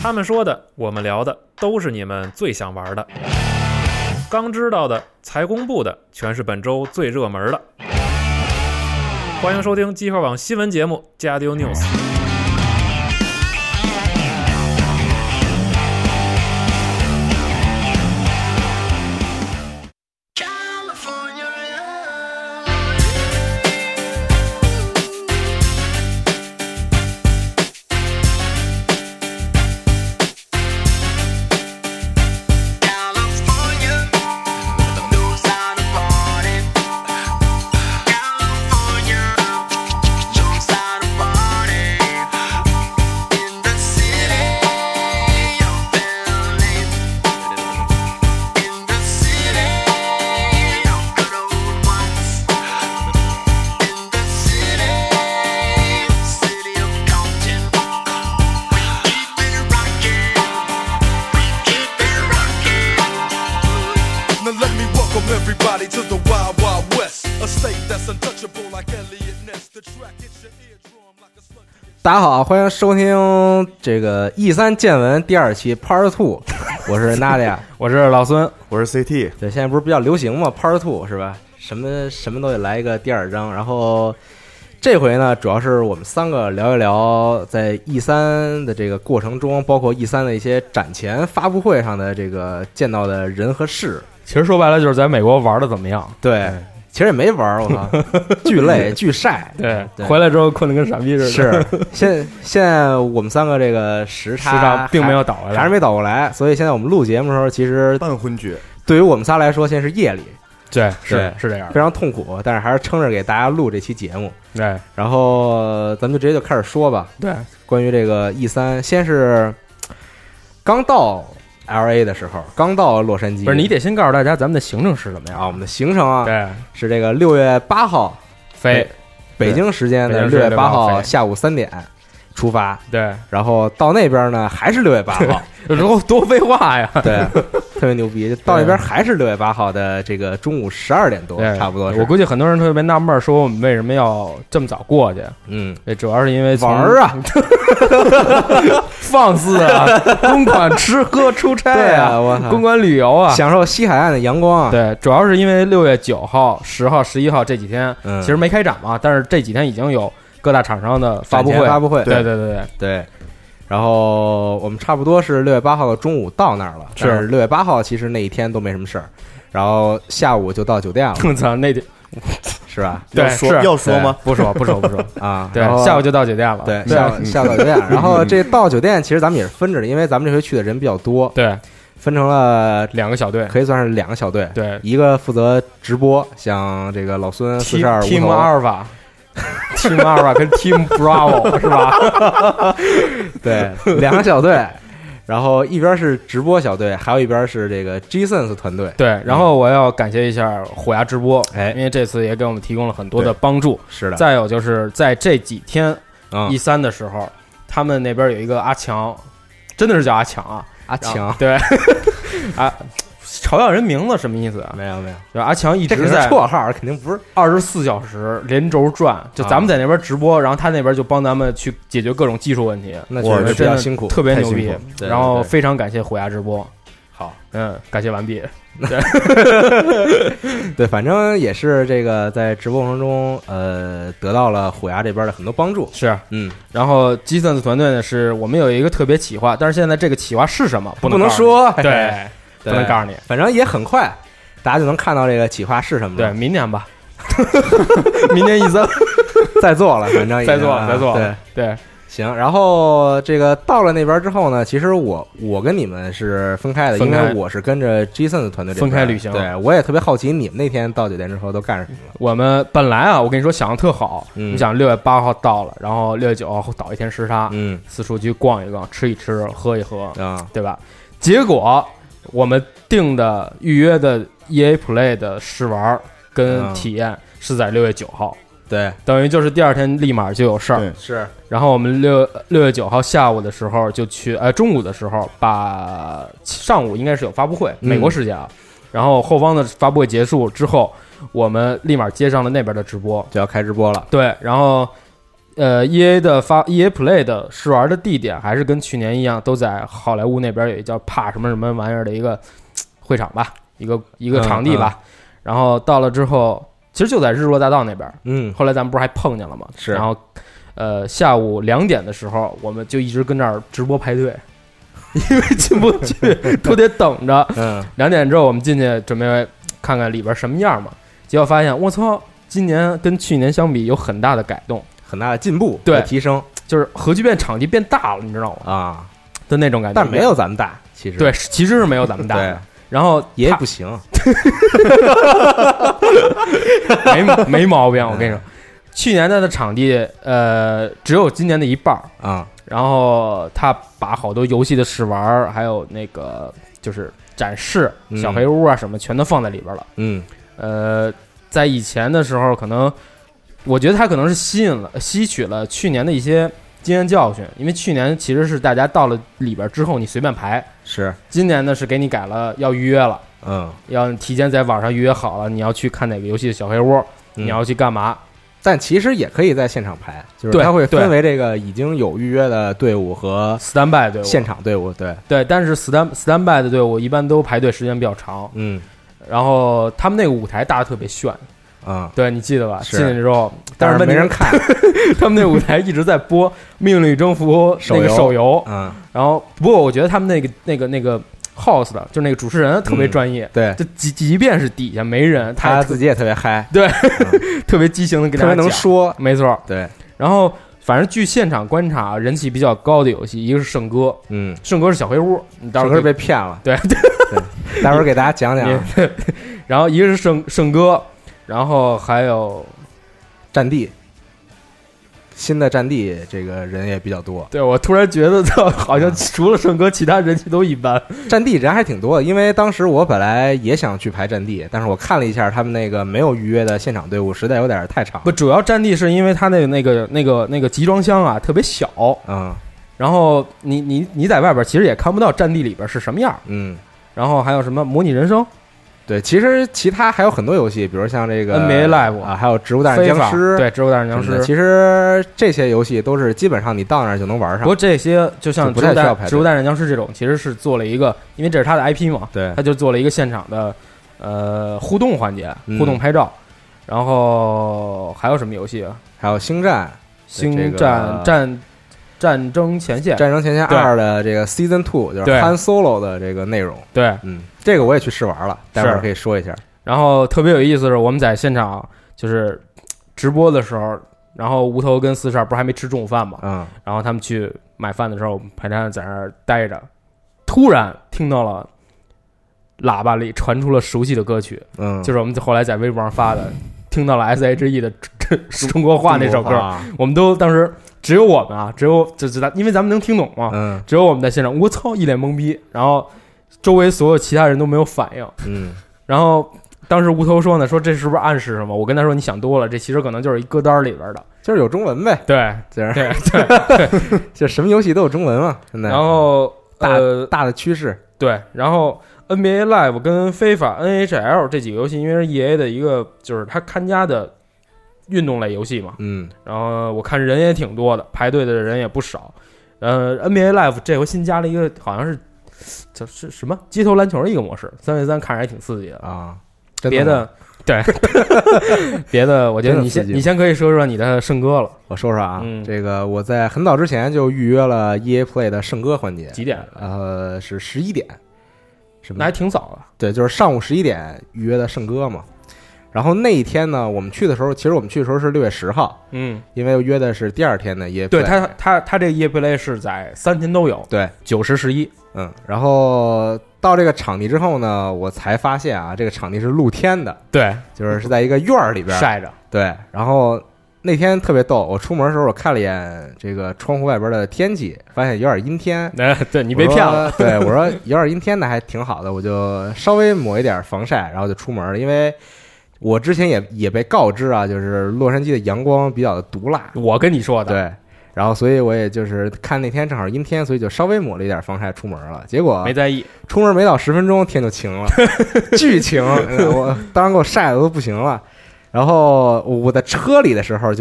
他们说的，我们聊的，都是你们最想玩的。刚知道的，才公布的，全是本周最热门的。欢迎收听机炮网新闻节目《加丢 News》。 大家好，欢迎收听这个 E3 见闻第2期 Part 2， 我是 Nadia， 我是老孙， 我是 CT。 对，现在不是比较流行嘛 ，Part 2是吧？什么都得来一个第2章。然后这回呢，主要是我们3个聊一聊在 E3 的这个过程中，包括 E3 的一些展前发布会上的这个见到的人和事。 其实说白了就是在美国玩的怎么样？ 对。其实也没玩，我操，巨累巨晒。 对，回来之后困得跟傻逼似的。 是，现在我们3个这个时差并没有倒过来， 还是没倒过来，所以现在我们录节目的时候，其实半昏厥。 对于我们仨来说，现在是夜里。 对，是这样， 非常痛苦，但是还是撑着给大家录这期节目。 对， 然后咱们就直接就开始说吧。 对， 关于这个 E3，先是刚到LA 的时候，刚到洛杉矶， 不是你得先告诉大家咱们的行程是怎么样啊？我们的行程啊， 对， 是这个6月8号飞， 北京时间的6月8号下午3点出发， 对， 然后到那边呢还是6月8号， 有时候多废话呀， 对，特别牛逼，到那边还是6月8号的这个中午12点多，差不多是。 我估计很多人特别纳闷，说我们为什么要这么早过去？主要是因为玩啊， 放肆啊，公馆吃喝出差啊， 我操， 公馆旅游啊， 享受西海岸的阳光啊。 对，主要是因为6月9号、10号、11号这几天，其实没开展嘛，但是这几天已经有各大厂商的发布会，对。 然后我们差不多是6月8号的中午到那儿了，但是6月8号其实那一天都没什么事儿，然后下午就到酒店了。 我操，那天是吧？ 对， 要说吗？ 不说啊。 对，下午就到酒店了。 对，下午到酒店。然后这到酒店其实咱们也是分着的，因为咱们这回去的人比较多， 对， 分成了 2个小队， 可以算是2个小队。 对， 一个负责直播，像这个老孙42 Team Alpha。Team Alpha 跟 Team Bravo 是吧？ 对，2个小队，然后一边是直播小队，还有一边是这个 G-Sense 团队。 对，然后我要感谢一下虎牙直播，因为这次也给我们提供了很多的帮助。 是的。 再有就是在这几天E3的时候，他们那边有一个阿强，真的是叫阿强啊， 阿强， 对啊。嘲笑人名字什么意思啊？ 没有， 就阿强一直在绰号，肯定不是 24小时连轴转。就咱们在那边直播，然后他那边就帮咱们去解决各种技术问题。 那确实比较辛苦， 特别牛逼。然后非常感谢虎牙直播。 好， 感谢完毕。 对，反正也是这个在直播过程中，得到了虎牙这边的很多帮助。 是，然后G-Sense团队呢，是我们有一个特别企划，但是现在这个企划是什么，不能说。 对。不能告诉你， 反正也很快，大家就能看到这个企划是什么。 对，明年吧，明年E3 再做了，反正再做了，对， 行。然后这个到了那边之后呢，其实我跟你们是分开的，因为我是跟着 G-Sense 团队分开旅行。 对，我也特别好奇你们那天到酒店之后都干什么了。 我们本来啊，我跟你说想的特好，你想6月8号到了，然后6月9号倒一天时差，四处去逛一逛，吃一吃，喝一喝，对吧？结果我们订的预约的 EA Play 的试玩跟体验是在6月9号， 对， 等于就是第2天立马就有事儿。 是， 然后我们6月9号下午的时候就去，中午的时候把上午应该是有发布会，美国时间啊，然后后方的发布会结束之后，我们立马接上了那边的直播， 就要开直播了。 对，然后 EA Play 的试玩的地点还是跟去年一样，都在好莱坞那边有一叫帕什么什么玩意儿的一个会场吧，一个场地吧。然后到了之后，其实就在日落大道那边。后来咱们不是还碰见了吗？ 是。 然后下午2点的时候，我们就一直跟这儿直播排队，因为进不去，都得等着。2点之后我们进去准备看看里边什么样嘛，结果发现我操，今年跟去年相比有很大的改动。 很大的进步， 对， 提升， 就是核聚变场地变大了，你知道吗？ 啊， 的那种感觉， 但没有咱们大，其实对，其实是没有咱们大的。然后也不行， 没毛病。我跟你说，去年的场地只有今年的一半啊。 然后他把好多游戏的试玩，还有那个就是展示小黑屋啊什么，全都放在里边了。在以前的时候可能。我觉得他可能是吸取了去年的一些经验教训，因为去年其实是大家到了里边之后你随便排， 是今年呢是给你改了，要预约了，要提前在网上预约好了，你要去看哪个游戏的小黑屋，你要去干嘛？ 但其实也可以在现场排，就是它会分为这个已经有预约的队伍和 standby 队伍、 现场队伍， 对，但是 standby 的队伍一般都排队时间比较长，然后他们那个舞台搭的特别炫。对，你记得吧？进去之后，但是没人看， 他们那舞台一直在播《命令与征服》那个手游，然后不过我觉得他们那个 host 的，就那个主持人特别专业， 对， 就即便是底下没人， 他自己也特别嗨， 对，特别激情的跟大家讲， 特别能说， 没错， 对。 然后反正据现场观察，人气比较高的游戏，一个是圣歌，圣歌是小黑屋，你到时候被骗了， 对， 待会儿给大家讲讲。 然后一个是圣歌。然后还有战地，新的战地这个人也比较多。 对，我突然觉得好像除了圣歌，其他人气都一般。 战地人还挺多的，因为当时我本来也想去排战地，但是我看了一下他们那个没有预约的现场队伍，实在有点太长。 不，主要战地是因为他那个集装箱啊特别小，然后你在外边其实也看不到战地里边是什么样，然后还有什么模拟人生。 对，其实其他还有很多游戏，比如像这个 NBA Live 啊，还有植物大战僵尸， 对，植物大战僵尸。 其实这些游戏都是基本上你到那儿就能玩上。 不过这些就像植物大战僵尸这种，其实是做了一个，因为这是他的 IP 嘛， 对， 他就做了一个现场的互动环节，互动拍照。然后还有什么游戏啊？ 还有星战战争前线 2的这个 Season 2，就是 Han Solo 的这个内容。 对， 这个我也去试玩了，待会儿可以说一下。 然后特别有意思的是，我们在现场就是直播的时候，然后无头跟四十二不是还没吃中午饭嘛，然后他们去买饭的时候，排站在那儿待着，突然听到了喇叭里传出了熟悉的歌曲，就是我们后来在微博上发的，听到了 S.H.E 的中国话那首歌，我们都当时。只有我们啊，因为咱们能听懂嘛，只有我们在现场，我操，一脸懵逼，然后周围所有其他人都没有反应，然后当时无头说呢，说这是不是暗示什么？我跟他说你想多了，这其实可能就是一歌单里边的， 就是有中文呗， 对， 就什么游戏都有中文嘛，现在， 然后大的趋势， 对，然后 NBA Live 跟非法 NHL 这几个游戏，因为是 EA 的一个就是他看家的。运动类游戏嘛，然后我看人也挺多的，排队的人也不少。NBA Live 这回新加了一个，好像是就是什么街头篮球的一个模式，3v3看着还挺刺激的啊。 别的对，别的我觉得你先可以说说你的圣歌了。 我说说啊，这个我在很早之前就预约了 EA Play 的圣歌环节， 几点？ 是11点， 那还挺早的。 对，就是上午11点预约的圣歌嘛。然后那一天呢，我们去的时候，其实我们去的时候是6月10号，因为约的是第二天的EA Play。 对，他这个EA Play是在3天都有， 对 ，9、10、11。 然后到这个场地之后呢，我才发现啊，这个场地是露天的， 对， 就是在一个院儿里边晒着。 对，然后那天特别逗，我出门的时候我看了一眼这个窗户外边的天气，发现有点阴天。 对，你被骗了。 对，我说有点阴天的还挺好的，我就稍微抹一点防晒，然后就出门了，因为。我之前也被告知啊，就是洛杉矶的阳光比较的毒辣。 我跟你说的。 对，然后所以我也就是看那天正好阴天，所以就稍微抹了一点防晒出门了。结果没在意， 出门没到10分钟天就晴了，巨晴。我当时给我晒的都不行了。然后我在车里的时候就已经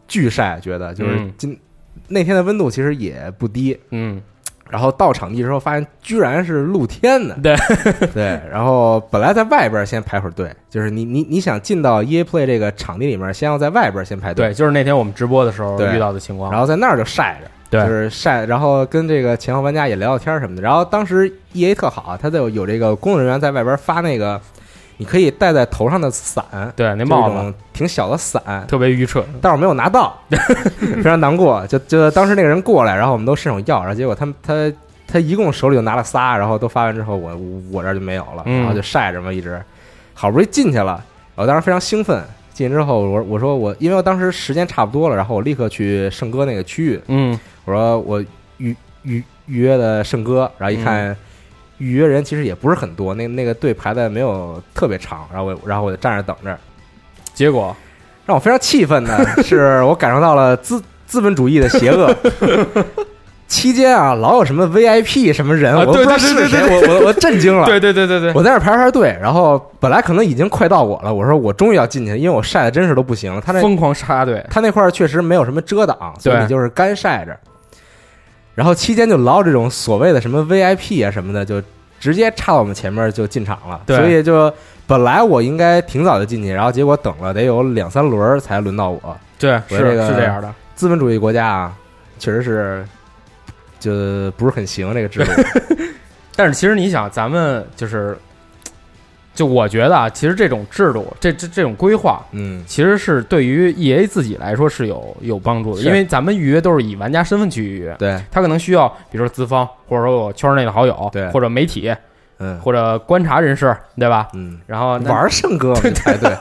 巨晒，觉得就是那天的温度其实也不低，然后到场地之后发现居然是露天的， 对对，然后本来在外边先排会儿队，就是你想进到 EA Play 这个场地里面，先要在外边先排队， 对，就是那天我们直播的时候遇到的情况， 然后在那儿就晒着。 对， 就是晒，然后跟这个前后玩家也聊聊天什么的。然后当时 EA 特好，他有这个工作人员在外边发那个你可以戴在头上的伞， 对，那帽子挺小的伞， 特别愚蠢， 但是我没有拿到，非常难过。就当时那个人过来，然后我们都伸手要，然后结果他一共手里就拿了仨，然后都发完之后，我这儿就没有了，然后就晒着嘛，一直好不容易进去了，我当时非常兴奋。进去之后，我说因为我当时时间差不多了，然后我立刻去圣哥那个区域，我说我预约的圣哥，然后一看预约人其实也不是很多，那个队排的没有特别长，然后我就站着等着， 结果让我非常气愤的是，我感受到了资本主义的邪恶。期间啊，老有什么 VIP 什么人，我不知道是谁，我震惊了。 对， 我在那排队，然后本来可能已经快到我了，我说我终于要进去，因为我晒的真是都不行了。他那疯狂插队， 他那块确实没有什么遮挡，所以你就是干晒着。然后期间就老这种所谓的什么 VIP 啊什么的，就直接插到我们前面就进场了。所以就本来我应该挺早就进去，然后结果等了得有2-3轮才轮到我。 对，是这样的。 资本主义国家啊，确实是。就不是很行这个制度， 但是其实你想，咱们就我觉得啊，其实这种制度，这种规划，其实是对于 EA 自己来说是有帮助的，因为咱们预约都是以玩家身份去预约， 对， 他可能需要比如说资方，或者说我圈内的好友， 对， 或者媒体，或者观察人士，对吧？然后玩圣哥排队，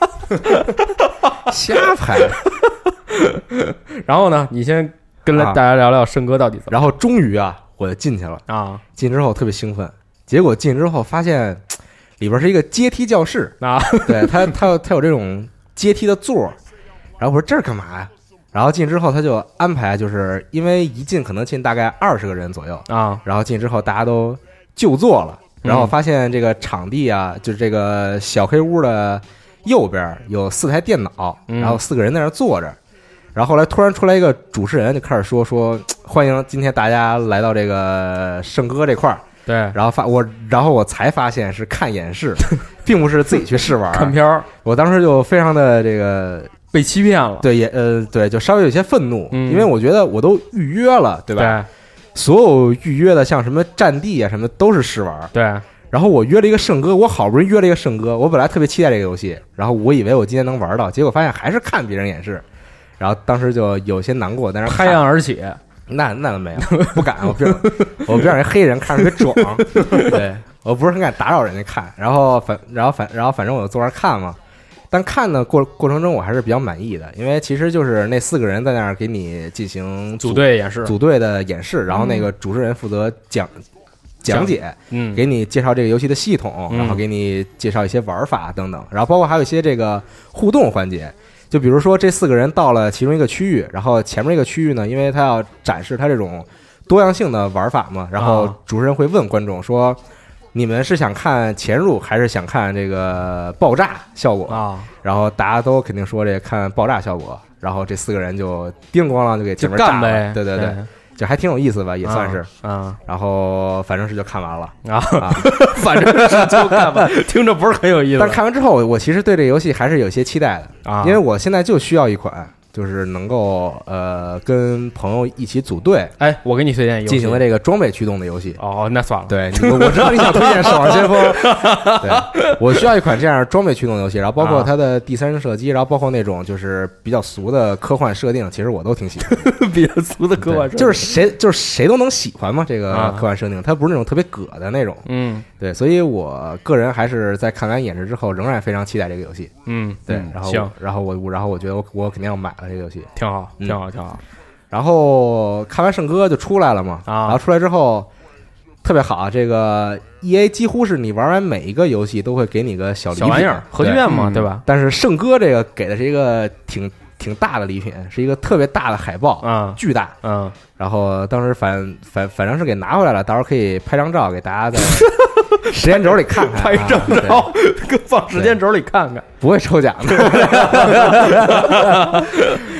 瞎排， 然后呢，你先。跟大家聊聊圣哥到底怎么， 然后终于啊，我就进去了啊！ 进之后特别兴奋，结果进之后发现里边是一个阶梯教室啊， 对他有这种阶梯的座，然后我说这是干嘛呀？然后进之后他就安排，就是因为一进可能进大概20个人左右啊， 然后进之后大家都就坐了，然后发现这个场地啊，就是这个小黑屋的右边有4台电脑，然后4个人在那坐着。然后后来突然出来一个主持人，就开始说欢迎今天大家来到这个圣哥这块儿。 对， 然后我才发现是看演示，并不是自己去试玩看片儿。 我当时就非常的这个被欺骗了。 对，对，就稍微有些愤怒，因为我觉得我都预约了，对吧？ 对， 所有预约的像什么战地啊什么都是试玩。 对。 然后我约了一个圣哥，我好不容易约了一个圣哥，我本来特别期待这个游戏，然后我以为我今天能玩到，结果发现还是看别人演示。然后当时就有些难过，但是拍案而起， 那没有，不敢，我不让人黑人看着特别壮，对，我不是很敢打扰人家看。然后反正我就坐那看嘛，但看的过程中我还是比较满意的，因为其实就是那4个人在那儿给你进行组队演示， 组队的演示，然后那个主持人负责讲解，给你介绍这个游戏的系统，然后给你介绍一些玩法等等，然后包括还有一些这个互动环节。就比如说这4个人到了其中一个区域，然后前面这个区域呢，因为他要展示他这种多样性的玩法嘛，然后主持人会问观众说：“你们是想看潜入还是想看这个爆炸效果啊？”然后大家都肯定说这看爆炸效果，然后这4个人就叮咣啷就给前面炸了，对，就还挺有意思吧，也算是然后反正是就看完了反正是就看完，听着不是很有意思。 但看完之后，我其实对这个游戏还是有些期待的因为我现在就需要一款，就是能够跟朋友一起组队。 哎，我给你推荐一个进行了这个装备驱动的游戏。 哦，那算了。 对，我知道你想推荐《守望先锋》对，我需要一款这样装备驱动的游戏，然后包括它的第三人射击，然后包括那种就是比较俗的科幻设定，其实我都挺喜欢。 比较俗的科幻设定， 就是谁都能喜欢嘛，这个科幻设定，它不是那种特别葛的那种。对，所以我个人还是在看完演示之后，仍然非常期待这个游戏。对，然后我觉得我肯定要买了这个游戏， 挺好，挺好，挺好。 然后看完圣歌就出来了嘛，然后出来之后特别好，这个 EA 几乎是你玩完每一个游戏都会给你个小礼品， 小玩意儿，核聚变嘛，对吧？ 但是圣歌这个给的是一个挺大的礼品，是一个特别大的海报，巨大，然后当时反正是给拿回来了，到时候可以拍张照给大家在时间轴里看看， 拍张照，放时间轴里看看， 不会抽奖的。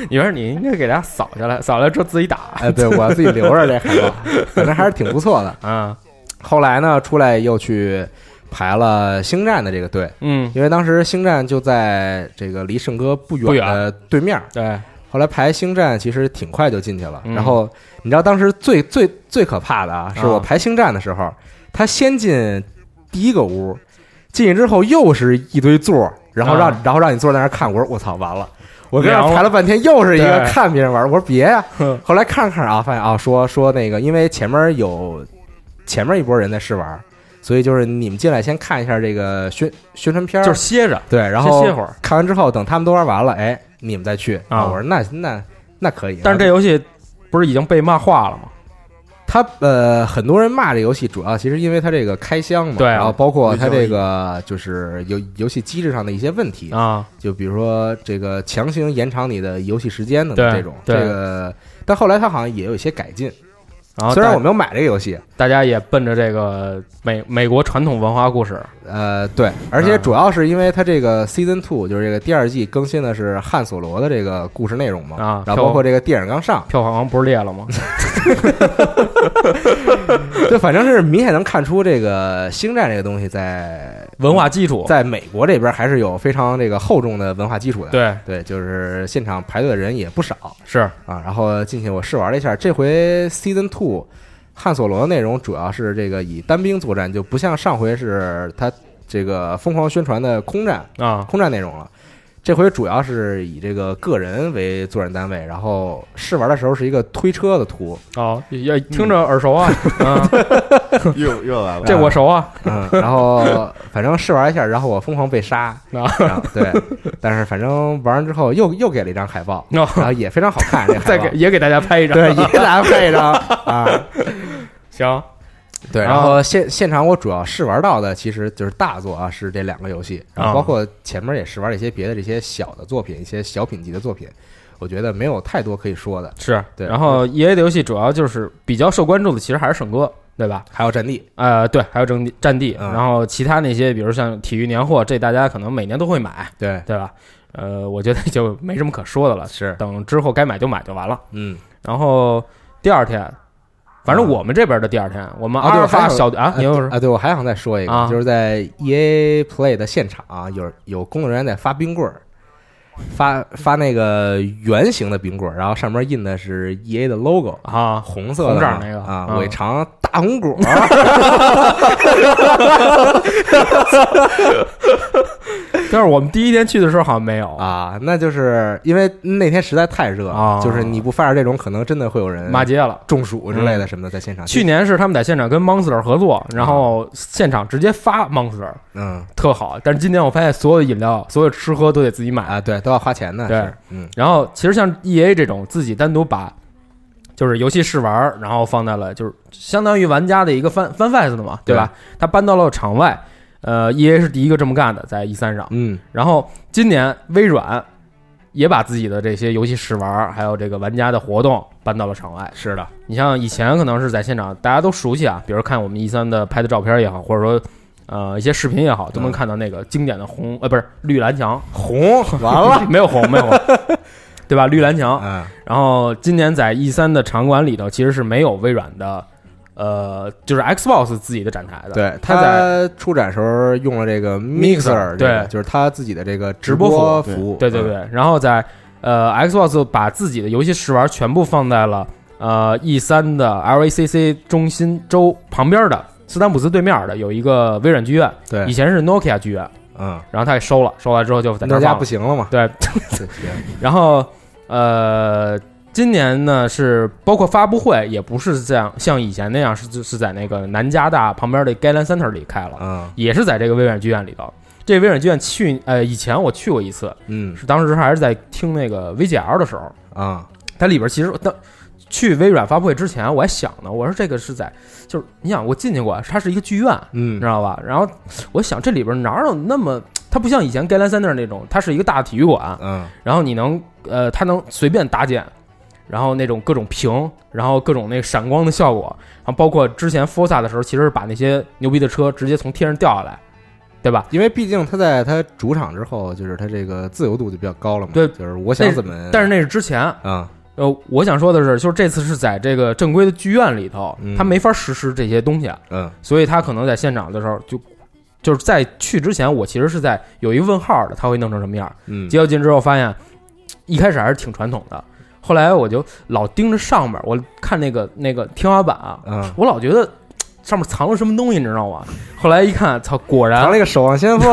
你说你应该给大家扫下来，扫下来之后自己打。 哎，对，我自己留着这海报，反正还是挺不错的。后来呢，出来又去排了星战的这个队，因为当时星战就在这个离圣歌不远的对面。 对， 后来排星战其实挺快就进去了。然后你知道当时最可怕的啊，是我排星战的时候，他先进第一个屋，进去之后又是一堆座，然后让你坐在那儿看。我说我操，完了！我跟那排了半天，又是一个看别人玩。我说别呀！后来看啊，发现啊，说那个，因为前面一拨人在试玩，所以就是你们进来先看一下这个宣传片， 就是歇着， 对，然后歇会儿， 看完之后等他们都玩完了，哎，你们再去啊。我说那可以， 但是这游戏不是已经被骂化了吗？ 他很多人骂这游戏，主要其实因为它这个开箱嘛， 对， 然后包括它这个就是游戏机制上的一些问题啊， 就比如说这个强行延长你的游戏时间的这种， 这个，但后来它好像也有一些改进。 然后虽然我没有买这个游戏， 大家也奔着这个美国传统文化故事， 对，而且主要是因为它这个 Season 2就是这个第2季更新的是汉索罗的这个故事内容嘛，然后包括这个电影刚上， 票房不是裂了吗？ 就反正是明显能看出这个星战这个东西在文化基础， 在美国这边还是有非常这个厚重的文化基础的。 对，就是现场排队的人也不少， 是啊。然后进去我试玩了一下，这回 Season 2汉索罗的内容主要是这个以单兵作战，就不像上回是他这个疯狂宣传的空战内容了。这回主要是以这个个人为作战单位，然后试玩的时候是一个推车的图。 也听着耳熟啊， 又来了， 这我熟啊。 然后反正试玩一下，然后我疯狂被杀，对，但是反正玩完之后又给了一张海报，然后也非常好看，这海报也给大家拍一张， 对，也给大家拍一张啊， 行。 对，然后现场我主要试玩到的其实就是大作啊，是这2个游戏，然后包括前面也试玩了一些别的这些小的作品，一些小品级的作品，我觉得没有太多可以说的。 是对， 然后 EA 的游戏主要就是比较受关注的，其实还是圣歌，对吧？ 还有战地， 对，还有战地，然后其他那些，比如像体育年货，这大家可能每年都会买， 对吧？我觉得就没什么可说的了， 是等之后该买就买就完了。然后第2天。反正我们这边的第2天，我们阿尔法小你又是对，我还想再说一个，就是在 EA Play 的现场有工作人员在发冰棍儿，发那个圆形的冰棍儿，然后上面印的是 EA 的 logo 啊， 红色的红掌那个尾长大红果。 但是我们第1天去的时候好像没有啊，那就是因为那天实在太热就是你不发点这种，可能真的会有人骂街了、 中暑之类的什么的在现场。 去年是他们在现场跟 Monster 合作，然后现场直接发 Monster，特好。但是今年我发现所有的饮料、所有吃喝都得自己买啊，对，都要花钱的。 对，然后其实像 EA 这种自己单独把就是游戏试玩，然后放在了就是相当于玩家的一个翻 fest 的嘛，对吧？他搬到了场外。EA 是第一个这么干的，在 E3 上。然后今年微软也把自己的这些游戏试玩，还有这个玩家的活动搬到了场外。 是的， 你像以前可能是在现场，大家都熟悉啊，比如看我们 E3 的拍的照片也好，或者说一些视频也好，都能看到那个经典的不是绿蓝墙， 红完了没有红，对吧？绿蓝墙。然后今年在 E3 的场馆里头，其实是没有微软的。就是 Xbox 自己的展台的， 对，他在出展时候用了这个 Mixer， 对， 就是他自己的这个直播服务， 对。然后在Xbox 把自己的游戏试玩全部放在了E3 的 LACC 中心周旁边的斯坦普斯对面的有一个微软剧院， 对， 以前是 Nokia 剧院，然后他给收了之后就在那家不行了嘛， 对，然后今年呢是包括发布会也不是这样像以前那样是在那个南加大旁边的 Galen Center 里开了，也是在这个微软剧院里头。这微软剧院以前我去过一次，是当时还是在听那个 VGL 的时候它里边其实去微软发布会之前我还想呢，我说这个是在就是你想我进去过，它是一个剧院，你知道吧？然后我想这里边哪有那么它不像以前 Galen Center 那种，它是一个大体育馆，然后你能它能随便搭建。然后那种各种屏，然后各种那个闪光的效果，然后包括之前 Forza 的时候，其实是把那些牛逼的车直接从天上掉下来， 对吧？ 因为毕竟他在他主场之后，就是他这个自由度就比较高了嘛。 对， 就是我想怎么， 但是那是之前啊。 我想说的是，就是这次是在这个正规的剧院里头，他没法实施这些东西，所以他可能在现场的时候就是在去之前，我其实是在有一个问号的，他会弄成什么样？结果进之后发现，一开始还是挺传统的，后来我就老盯着上面，我看那个天花板啊，我老觉得上面藏了什么东西，你知道吗？后来一看，操，果然藏了一个守望先锋。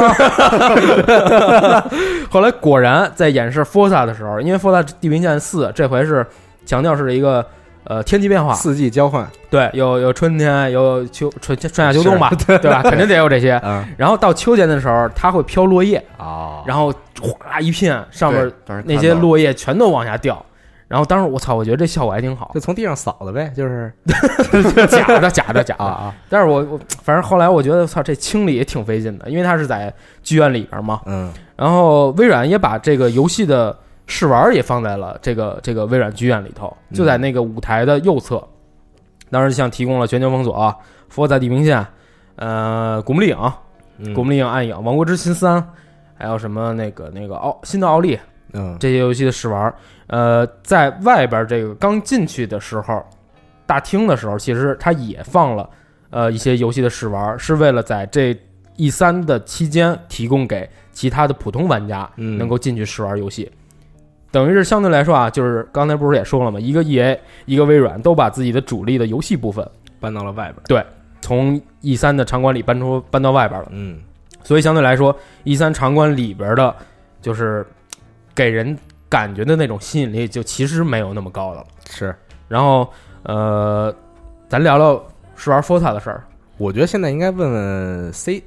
后来果然在演示 Forza 的时候，因为 Forza 地平线4这回是强调是一个天气变化 ，4季交换， 对，有春天，有春夏秋冬吧，对吧？肯定得有这些。然后到秋天的时候，它会飘落叶然后哗一片，上面那些落叶全都往下掉。然后当时我操，我觉得这效果还挺好， 就从地上扫的呗，就是假的啊！但是我反正后来我觉得操，这清理也挺费劲的，因为它是在剧院里边嘛。然后微软也把这个游戏的试玩也放在了这个微软剧院里头，就在那个舞台的右侧。当时像提供了全球封锁、Forza 地平线、古墓丽影、古墓丽影暗影、王国之心3，还有什么那个新的奥利。这些游戏的试玩，在外边这个刚进去的时候，大厅的时候，其实它也放了一些游戏的试玩，是为了在这 E3 的期间提供给其他的普通玩家能够进去试玩游戏。等于是相对来说啊，就是刚才不是也说了吗？一个 EA， 一个微软都把自己的主力的游戏部分搬到了外边， 对，从 E3 的场馆里搬到外边了。所以相对来说 ，E3 场馆里边的，就是给人感觉的那种吸引力就其实没有那么高的了。 是， 然后咱聊聊试玩 Forza 的事儿。 我觉得现在应该问问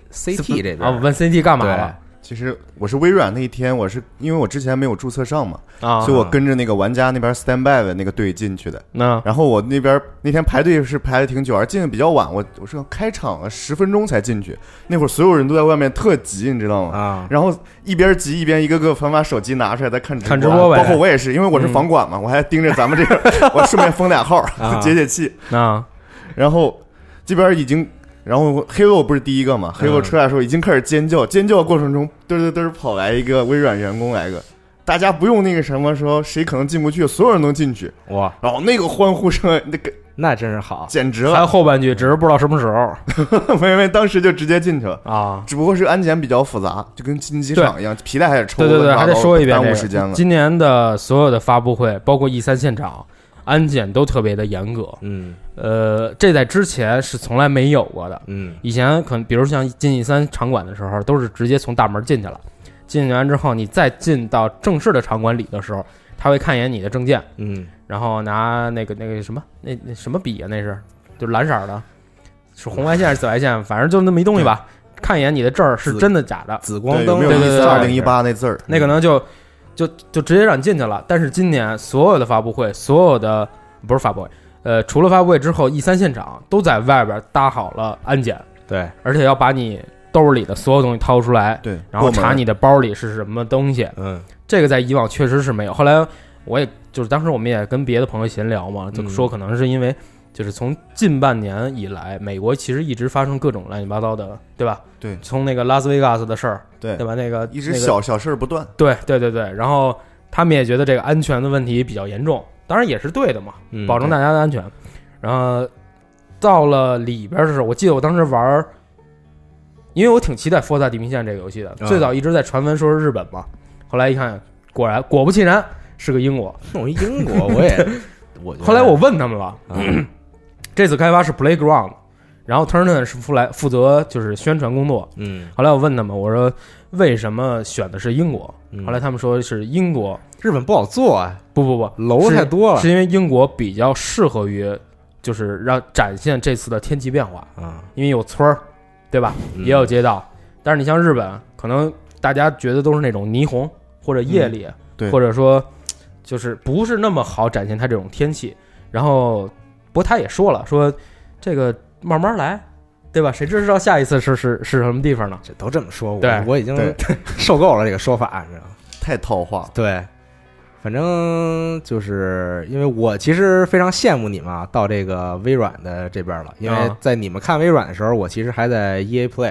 CT 这边啊，问 CT 干嘛了？ 其实我是微软那一天，因为我之前没有注册上嘛，所以我跟着那个玩家那边 standby 的那个队进去的。然后我那边那天排队是排的挺久，而进的比较晚，我是开场10分钟才进去。那会儿所有人都在外面特急，你知道吗？然后一边急一边一个个把手机拿出来在看直播，包括我也是，因为我是房管嘛，我还盯着咱们这个，我顺便封俩号解气然后这边已经。然后黑洛不是第一个嘛？黑洛出来的时候已经开始尖叫的过程中，嘚跑来一个微软员工来个，大家不用那个什么说谁可能进不去，所有人都进去哇！ 然后那个欢呼声， 那真是好， 简直了。 还有后半句，只是不知道什么时候， 没，当时就直接进去了啊！只不过是安检比较复杂，就跟进机场一样，皮带还得抽， 对，还得说一遍， 耽误时间了。 今年的所有的发布会，包括 E3 现场。安检都特别的严格，这在之前是从来没有过的，以前可能比如像进 E3 场馆的时候，都是直接从大门进去了，进去完之后，你再进到正式的场馆里的时候，他会看一眼你的证件，然后拿那个什么那什么笔啊，那是就是蓝色的，是红外线还是紫外线，反正就那么一东西吧，看一眼你的证儿是真的假的， 紫光灯， 对2018那字儿， 那可能就直接让你进去了。但是今年所有的发布会，所有的不是发布会，除了发布会之后 ，E3 现场都在外边搭好了安检， 对， 而且要把你兜里的所有东西掏出来， 对， 然后查你的包里是什么东西，这个在以往确实是没有。后来我也就是当时我们也跟别的朋友闲聊嘛，就说可能是因为就是从近半年以来，美国其实一直发生各种乱七八糟的，对吧？ 对， 从那个拉斯维加斯的事儿， 对吧？那个一直小事不断， 对，然后他们也觉得这个安全的问题比较严重，当然也是对的嘛，保证大家的安全。然后到了里边的时候，我记得我当时玩，因为我挺期待《Forza 地平线》这个游戏的，最早一直在传闻说是日本嘛，后来一看，果不其然是个英国， 弄一英国，我后来我问他们了，这次开发是 Playground。然后 Turner 是负责就是宣传工作，后来我问他们，我说为什么选的是英国？后来他们说是英国， 日本不好做啊， 不， 楼太多了， 是因为英国比较适合于就是让展现这次的天气变化啊， 因为有村儿，对吧？也有街道，但是你像日本，可能大家觉得都是那种霓虹或者夜里， 对， 或者说就是不是那么好展现它这种天气。然后不过他也说了，说这个。慢慢来，对吧？谁知道下一次是什么地方呢？ 这都这么说， 对， 我已经受够了这个说法，你知道吗？ 太套话。 对，反正就是因为我其实非常羡慕你们到这个微软的这边了，因为在你们看微软的时候，我其实还在 EA Play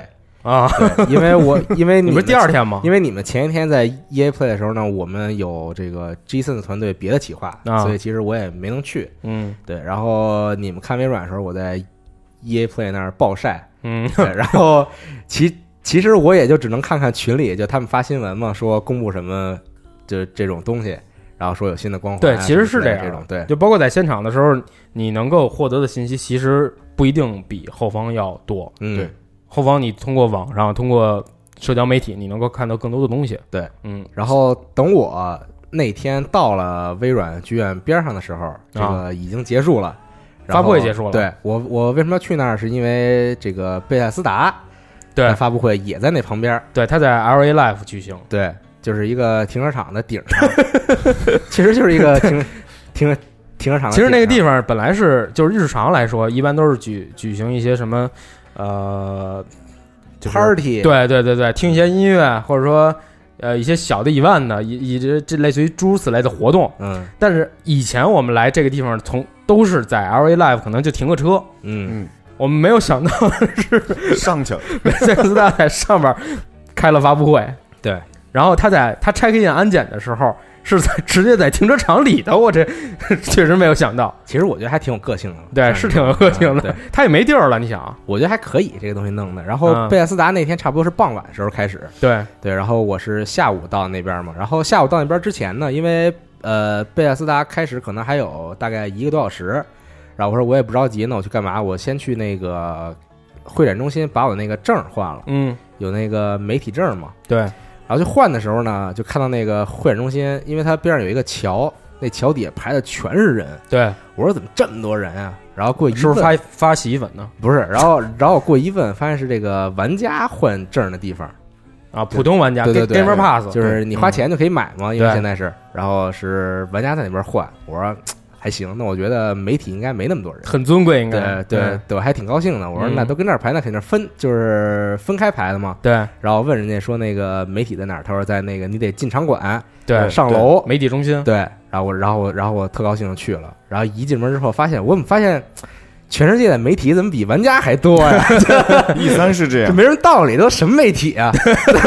啊， 对，因为你们第二天吗？ 因为你们前一天在 EA Play 的时候呢，我们有这个 Jason 的团队别的企划，所以其实我也没能去。对。然后你们看微软的时候，我在 EA Play 那儿暴晒。对。然后其实我也就只能看看群里，就他们发新闻嘛，说公布什么就这种东西，然后说有新的光环。 对，其实是这种。对， 就包括在现场的时候，你能够获得的信息其实不一定比后方要多。 对。 后方你通过网上，通过社交媒体，你能够看到更多的东西。 对，然后等我那天到了微软剧院边上的时候，这个已经结束了， 发布会结束了。 对，我为什么要去那儿？是因为这个贝塞斯达对发布会也在那旁边。 对，他在 LA Live 举行。 对，就是一个停车场的顶上，其实就是一个停车场。 其实那个地方本来就是日常来说，一般都是举行一些什么。 party， 对，听一些音乐，或者说一些小的event的，这类似于诸如此类的活动。但是以前我们来这个地方都是在 LA Live， 可能就停个车。我们没有想到是上去了， 贝塞斯达在上面开了发布会。 对， 然后他check in安检的时候。是直接在停车场里头，我这确实没有想到。 其实我觉得还挺有个性的， 对，是挺有个性的。 对， 他也没地儿了，你想， 我觉得还可以这个东西弄的。然后贝塞斯达那天差不多是傍晚的时候开始， 对， 然后我是下午到那边嘛。然后下午到那边之前呢，因为贝塞斯达开始可能还有大概1个多小时，然后我说我也不着急，那我去干嘛？我先去那个会展中心把我那个证换了，有那个媒体证嘛， 对。 然后就换的时候呢，就看到那个会展中心，因为它边上有一个桥，那桥底下排的全是人。 对， 我说怎么这么多人啊？然后过一问， 是不是发洗衣粉呢？ 不是，然后我过一问，发现是这个玩家换证的地方啊，普通玩家对 Gamer Pass， 就是你花钱就可以买嘛，因为现在是，然后是玩家在那边换。我说还行，那我觉得媒体应该没那么多人， 很尊贵，应该对，我还挺高兴的。我说那都跟这儿排，那肯定就是分开排的嘛。 对， 然后问人家说那个媒体在哪儿，他说在那个你得进场馆， 对， 上楼媒体中心。 对，然后我特高兴的去了，然后一进门之后发现我怎么发现全世界的媒体怎么比玩家还多呀 ？E3是这样， 没人道理，都什么媒体啊？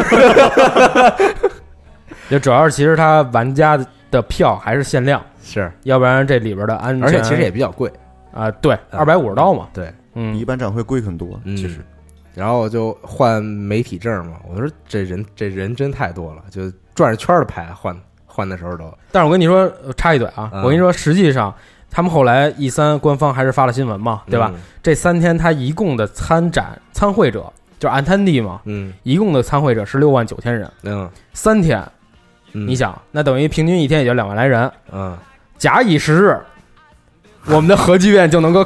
就主要是其实他玩家的票还是限量。 是， 要不然这里边的安全， 而且其实也比较贵啊。对，250刀嘛。 对， 比一般展会贵很多。其实， 然后我就换媒体证嘛。我说这人真太多了，就转着圈的排换的时候都。 但是我跟你说，插一嘴啊，我跟你说，实际上他们后来 E3 官方还是发了新闻嘛，对吧？这3天他一共的参会者就是attendee嘛，一共的参会者是69000人，3天。你想，那等于平均一天也就2万来人，假以时日，我们的核聚变就能够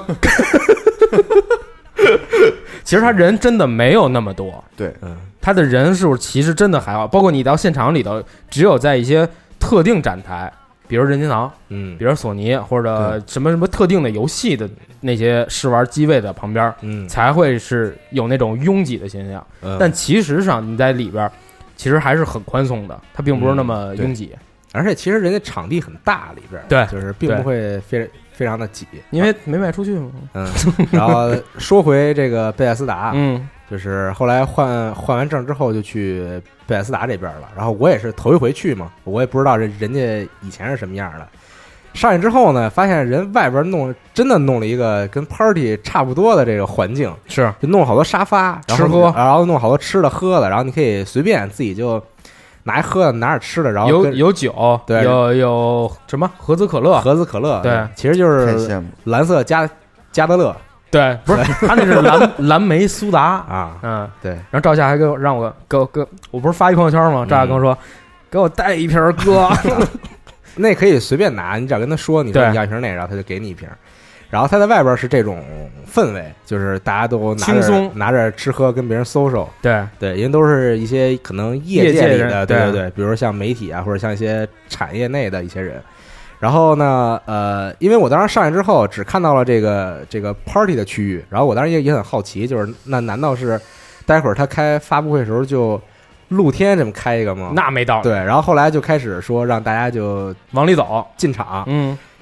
其实他人真的没有那么多， 对， 他的人数其实真的还好，包括你到现场里头，只有在一些特定展台，比如任天堂，比如索尼或者什么特定的游戏的那些试玩机位的旁边，才会是有那种拥挤的现象。但其实上你在里边，其实还是很宽松的，它并不是那么拥挤。 而且其实人家场地很大，里边对， 就是并不会非常的挤， 因为没卖出去嘛。 然后说回这个贝塞斯达，就是后来换完证之后就去贝塞斯达这边了。然后我也是头一回去嘛，我也不知道人家以前是什么样的。上去之后呢，发现人外边真的弄了一个跟 party 差不多的这个环境， 是就弄了好多沙发， 吃喝， 然后弄好多吃的喝的，然后你可以随便自己就拿一喝的，拿点吃的，然后有酒， 对， 有什么合资可乐，对， 其实就是蓝色加德乐， 对，不是他那是蓝莓苏打啊，对。 然后赵夏还让我我不是发一朋友圈吗？赵夏跟我说，给我带一瓶哥。 那可以随便拿，你只要跟他说你说你要一瓶那，然后他就给你一瓶。然后他在外边是这种氛围，就是大家都轻松拿着吃喝跟别人 social， 对， 因为都是一些可能业界里的， 对， 比如说像媒体啊，或者像一些产业内的一些人。然后呢，因为我当时上去之后只看到了这个 party 的区域，然后我当时也很好奇，就是那难道是待会儿他开发布会的时候就露天这么开一个吗？ 那没道理。 对，然后后来就开始说让大家就往里走进场，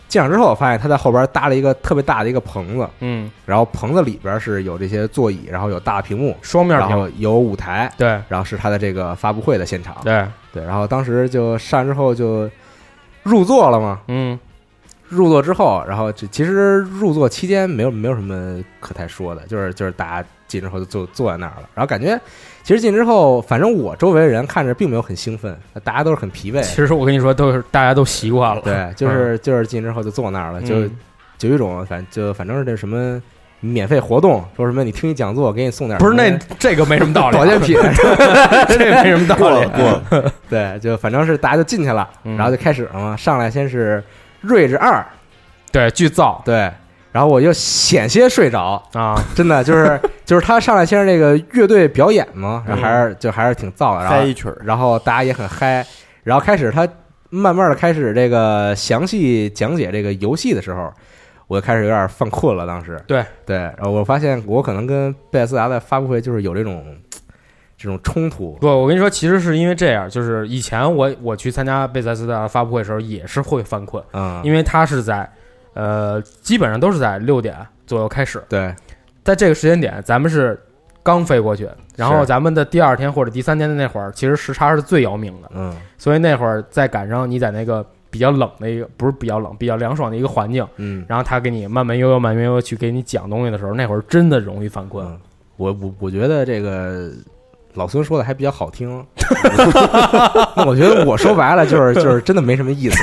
进场之后，发现他在后边搭了一个特别大的一个棚子，然后棚子里边是有这些座椅，然后有大屏幕， 双面屏， 然后有舞台， 对， 然后是他的这个发布会的现场， 对， 然后当时就上之后就入座了嘛，入座之后，然后其实入座期间没有什么可太说的，就是大家进之后就坐在那儿了，然后感觉其实进之后，反正我周围的人看着并没有很兴奋，大家都是很疲惫。 其实我跟你说，大家都习惯了， 对，就是进之后就坐那儿了，就有一种反正是这什么免费活动，说什么你听一讲座给你送点， 不是这个没什么道理， 保健品， 这个没什么道理， 对，就反正是大家就进去了，然后就开始了嘛，上来先是睿智2， 对，巨燥， 对。然后我就险些睡着啊！ 真的就是他上来先是那个乐队表演嘛，然后还是挺燥的，然后嗨一曲， 然后大家也很嗨，然后开始他慢慢的开始这个详细讲解这个游戏的时候，我就开始有点犯困了。当时对， 然后我发现我可能跟贝斯达的发布会就是有这种冲突。 不，我跟你说，其实是因为这样，就是以前我去参加贝塞斯达发布会的时候也是会犯困，因为他是在。基本上都是在6点左右开始。 对， 在这个时间点，咱们是刚飞过去，然后咱们的第2天或者第3天的那会儿，其实时差是最要命的。所以那会儿再赶上你在那个比较冷的一个，不是比较冷，比较凉爽的一个环境，然后他给你慢慢悠悠去给你讲东西的时候，那会儿真的容易犯困。 我觉得这个老孙说的还比较好听，那我觉得我说白了就是真的没什么意思。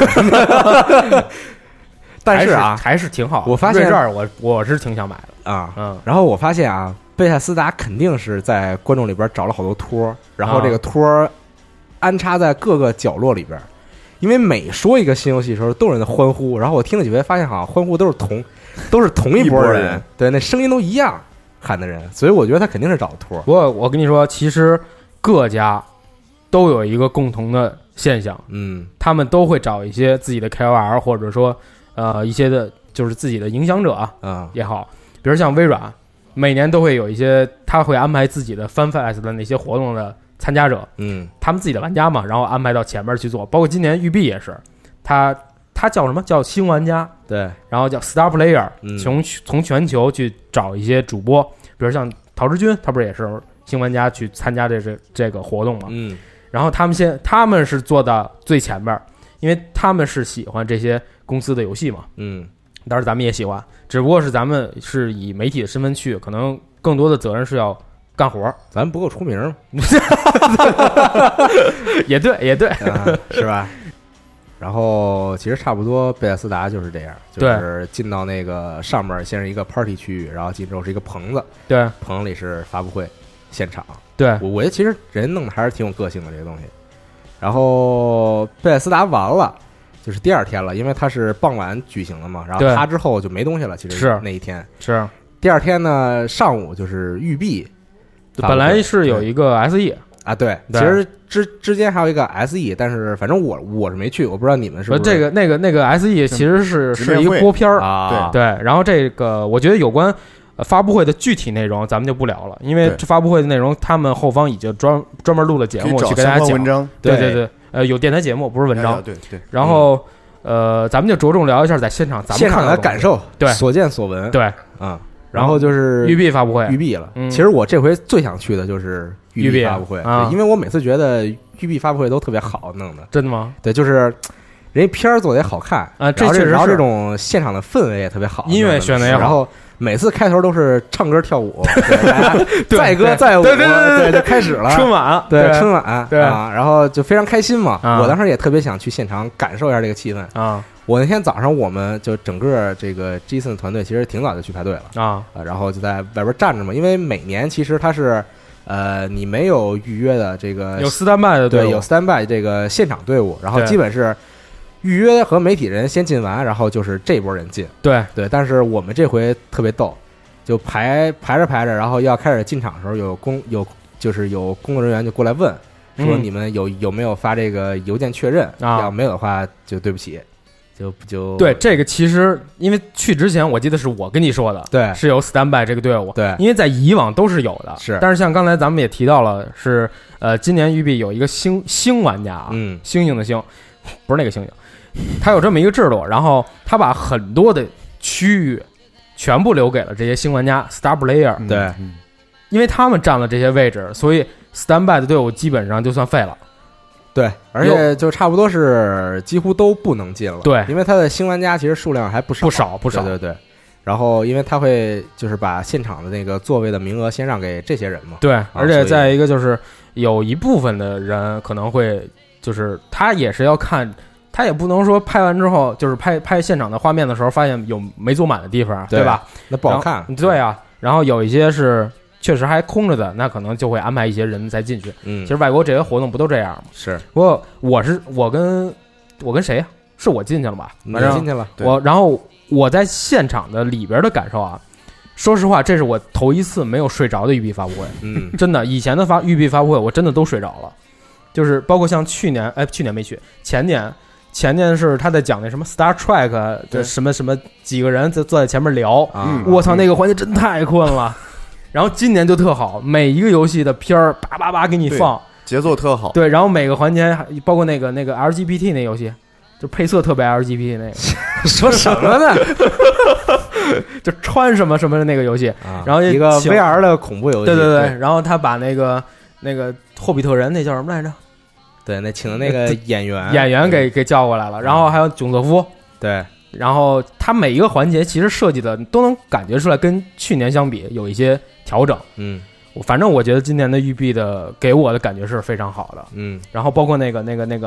但是啊， 还是挺好。 我发现这儿我是挺想买的啊，然后我发现啊，贝塞斯达肯定是在观众里边找了好多托，然后这个托安插在各个角落里边，因为每说一个新游戏的时候，都有人在欢呼，然后我听了几回，发现好像欢呼都是同一拨人，对，那声音都一样喊的人，所以我觉得他肯定是找的托。 不过我跟你说，其实各家都有一个共同的现象，他们都会找一些自己的 KOL 或者说。一些的就是自己的影响者也好，比如像微软，每年都会有一些，他会安排自己的 FanFest 的那些活动的参加者，他们自己的玩家嘛，然后安排到前面去做。包括今年育碧也是，他叫什么叫新玩家， 对， 然后叫 Star Player，从全球去找一些主播，比如像陶之君，他不是也是新玩家去参加这个活动嘛，然后他们是做到最前面，因为他们是喜欢这些公司的游戏嘛，当然咱们也喜欢，只不过是咱们是以媒体的身份去，可能更多的责任是要干活， 咱们不够出名嘛， 也对、 是吧？然后其实差不多，贝塞斯达就是这样，就是进到那个上面，先是一个 party 区域，然后进之后是一个棚子， 对， 棚里是发布会现场， 对， 我觉得其实人弄的还是挺有个性的这个东西。然后贝塞斯达完了。就是第2天了，因为它是傍晚举行的嘛，然后它之后就没东西了。其实是那一天是第2天呢，上午就是育碧， 本来是有一个 SE 啊，对，其实之间还有一个 SE， 但是反正我是没去，我不知道你们是不是。 这个那个 SE 其实是一个播片啊， 对。然后这个我觉得有关发布会的具体内容咱们就不聊了，因为发布会的内容他们后方已经专门录了节目去跟大家讲文章， 对。有电台节目，不是文章。 对。 然后，咱们就着重聊一下在现场咱们看的感受， 对， 所见所闻， 对， 然后就是育碧发布会， 育碧了。其实我这回最想去的就是育碧发布会，因为我每次觉得育碧发布会都特别好弄的。 真的吗？ 对，就是人家片儿做的也好看啊，这确实是。 然后这种现场的氛围也特别好， 音乐选的也好， 然后。每次开头都是唱歌跳舞，大家载歌载舞，对，就开始了。 春晚， 对春晚，对啊，然后就非常开心嘛。我当时也特别想去现场感受一下这个气氛啊。 我那天早上，我们就整个这个 Jason 团队其实挺早就去排队了啊， 然后就在外边站着嘛。因为每年其实它是你没有预约的这个有 standby 的队伍， 对，有 standby 这个现场队伍，然后基本是。预约和媒体人先进完，然后就是这波人进。 对， 但是我们这回特别逗，就排着，然后要开始进场的时候，有工作人员就过来问，说你们有没有发这个邮件确认？要没有的话，就对不起，就对这个其实因为去之前我记得是我跟你说的， 对， 是有 standby 这个队伍， 对， 因为在以往都是有的， 是， 但是像刚才咱们也提到了，是今年育碧有一个星玩家啊，星星的星，不是那个星星。 他有这么一个制度，然后他把很多的区域全部留给了这些新玩家 Star Player， 对， 因为他们占了这些位置，所以 Standby 的队伍基本上就算废了。 对，而且就差不多是几乎都不能进了。 对， 因为他的新玩家其实数量还不少。对。然后，因为他会就是把现场的那个座位的名额先让给这些人嘛。 对，而且再一个就是有一部分的人可能会就是他也是要看，他也不能说拍完之后就是拍现场的画面的时候发现有没坐满的地方，对吧？ 那不好看。 对啊，然后有一些是。确实还空着的，那可能就会安排一些人再进去。其实外国这些活动不都这样吗？ 是。 不过我跟谁呀？是我进去了吧？ 反正进去了。 然后我在现场的里边的感受啊，说实话，这是我头一次没有睡着的育碧发布会。真的，以前的育碧发布会我真的都睡着了，就是包括像去年没去，前年是他在讲那什么 Star Trek 的什么几个人坐在前面聊，我操，那个环节真太困了。然后今年就特好，每一个游戏的片儿叭叭叭给你放， 节奏特好。 对，然后每个环节包括那个 LGBT 那游戏，就配色特别 LGBT 那个， 说什么呢？ 就穿什么什么的那个游戏，然后一个 VR 的恐怖游戏。 对，然后他把那个霍比特人那叫什么来着？ 对，那请的那个演员给叫过来了，然后还有囧瑟夫。 对。 然后它每一个环节其实设计的都能感觉出来，跟去年相比有一些调整。反正我觉得今年的育碧的给我的感觉是非常好的。然后包括那个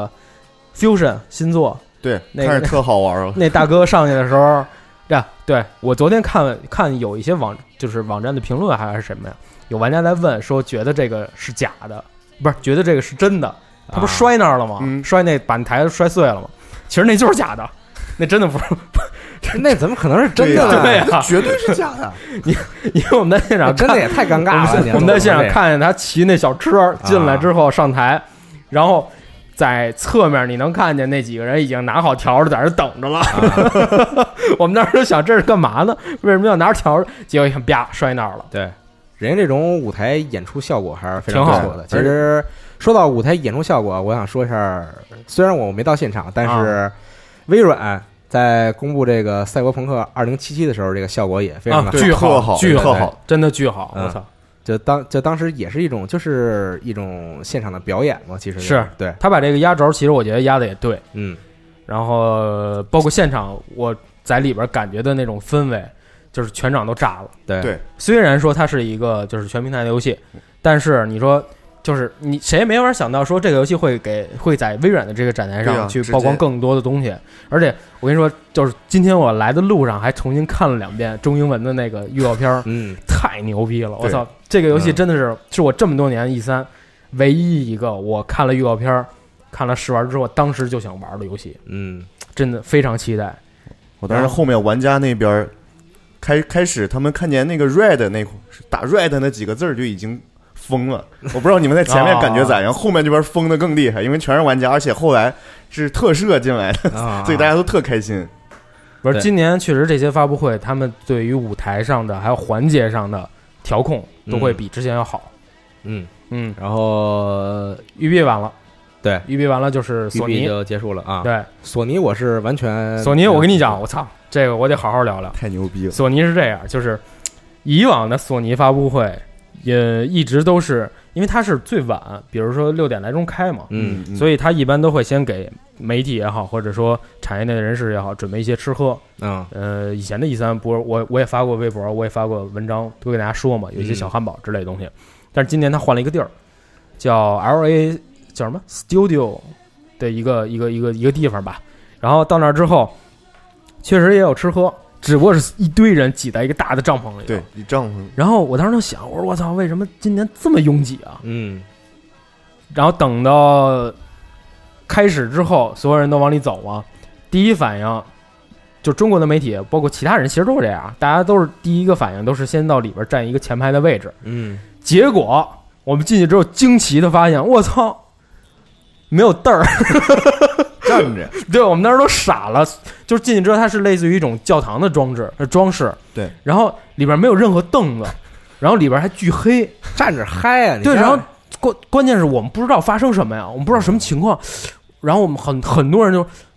Fusion 新作， 对，看着特好玩啊。 那大哥上去的时候，对我昨天看有一些网站的评论还是什么呀？有玩家在问说，觉得这个是假的，不是觉得这个是真的？他不是摔那儿了吗？摔那把台摔碎了吗？其实那就是假的。那真的不是， 那怎么可能是真的呢？ 对呀， 绝对是假的。 因为我们在现场真的也太尴尬了。 我们在现场看见他骑那小车进来之后上台，然后在侧面你能看见那几个人已经拿好条子在这等着了。我们当时就想这是干嘛呢？为什么要拿着条子？结果一看，啪摔那儿了。 对，人家这种舞台演出效果还是非常不错的。其实说到舞台演出效果，我想说一下，虽然我没到现场，但是微软在公布这个《赛博朋克2077》的时候，这个效果也非常的巨好， 巨好，真的巨好！我操， 就当时也是一种现场的表演嘛，其实是对他把这个压轴，其实我觉得压的也对，然后包括现场我在里边感觉的那种氛围，就是全场都炸了。 对， 虽然说它是一个就是全平台的游戏，但是你说。就是你谁也没法想到说这个游戏会在微软的这个展台上去曝光更多的东西，而且我跟你说，就是今天我来的路上还重新看了2遍中英文的那个预告片，太牛逼了！我操，这个游戏真的是我这么多年E3唯一一个我看了预告片、看了试玩之后，当时就想玩的游戏，真的非常期待。 我当时后面玩家那边开始他们看见那个 Red 那打 Red 那几个字就已经。疯了！我不知道你们在前面感觉咋样，后面这边疯的更厉害，因为全是玩家，而且后来是特摄进来的，所以大家都特开心。 不是，今年确实这些发布会，他们对于舞台上的还有环节上的调控都会比之前要好。 然后育碧完了， 对， 育碧完了就是索尼就结束了啊。 对， 索尼我是完全索尼，我跟你讲，我操，这个我得好好聊聊， 太牛逼了。 索尼是这样，就是以往的索尼发布会。也一直都是，因为它是最晚，比如说6点来钟开嘛，所以它一般都会先给媒体也好，或者说产业内的人士也好，准备一些吃喝。以前的E3不是我也发过微博，我也发过文章，都给大家说嘛，有一些小汉堡之类的东西。但是今年他换了一个地儿，叫 LA 叫什么 Studio 的一个地方吧。然后到那儿之后，确实也有吃喝。只不过是一堆人挤在一个大的帐篷里， 对，一帐篷。 然后我当时就想，我说我操，为什么今年这么拥挤啊？然后等到开始之后，所有人都往里走嘛，第一反应就中国的媒体，包括其他人，其实都是这样，大家都是第一个反应都是先到里边占一个前排的位置。结果我们进去之后，惊奇的发现，我操，没有凳儿。 站着， 对，我们那儿都傻了。就是进去之后，它是类似于一种教堂的装饰， 对。 然后里边没有任何凳子，然后里边还巨黑， 站着嗨啊！ 对，然后关键是我们不知道发生什么呀，我们不知道什么情况。然后我们很多人就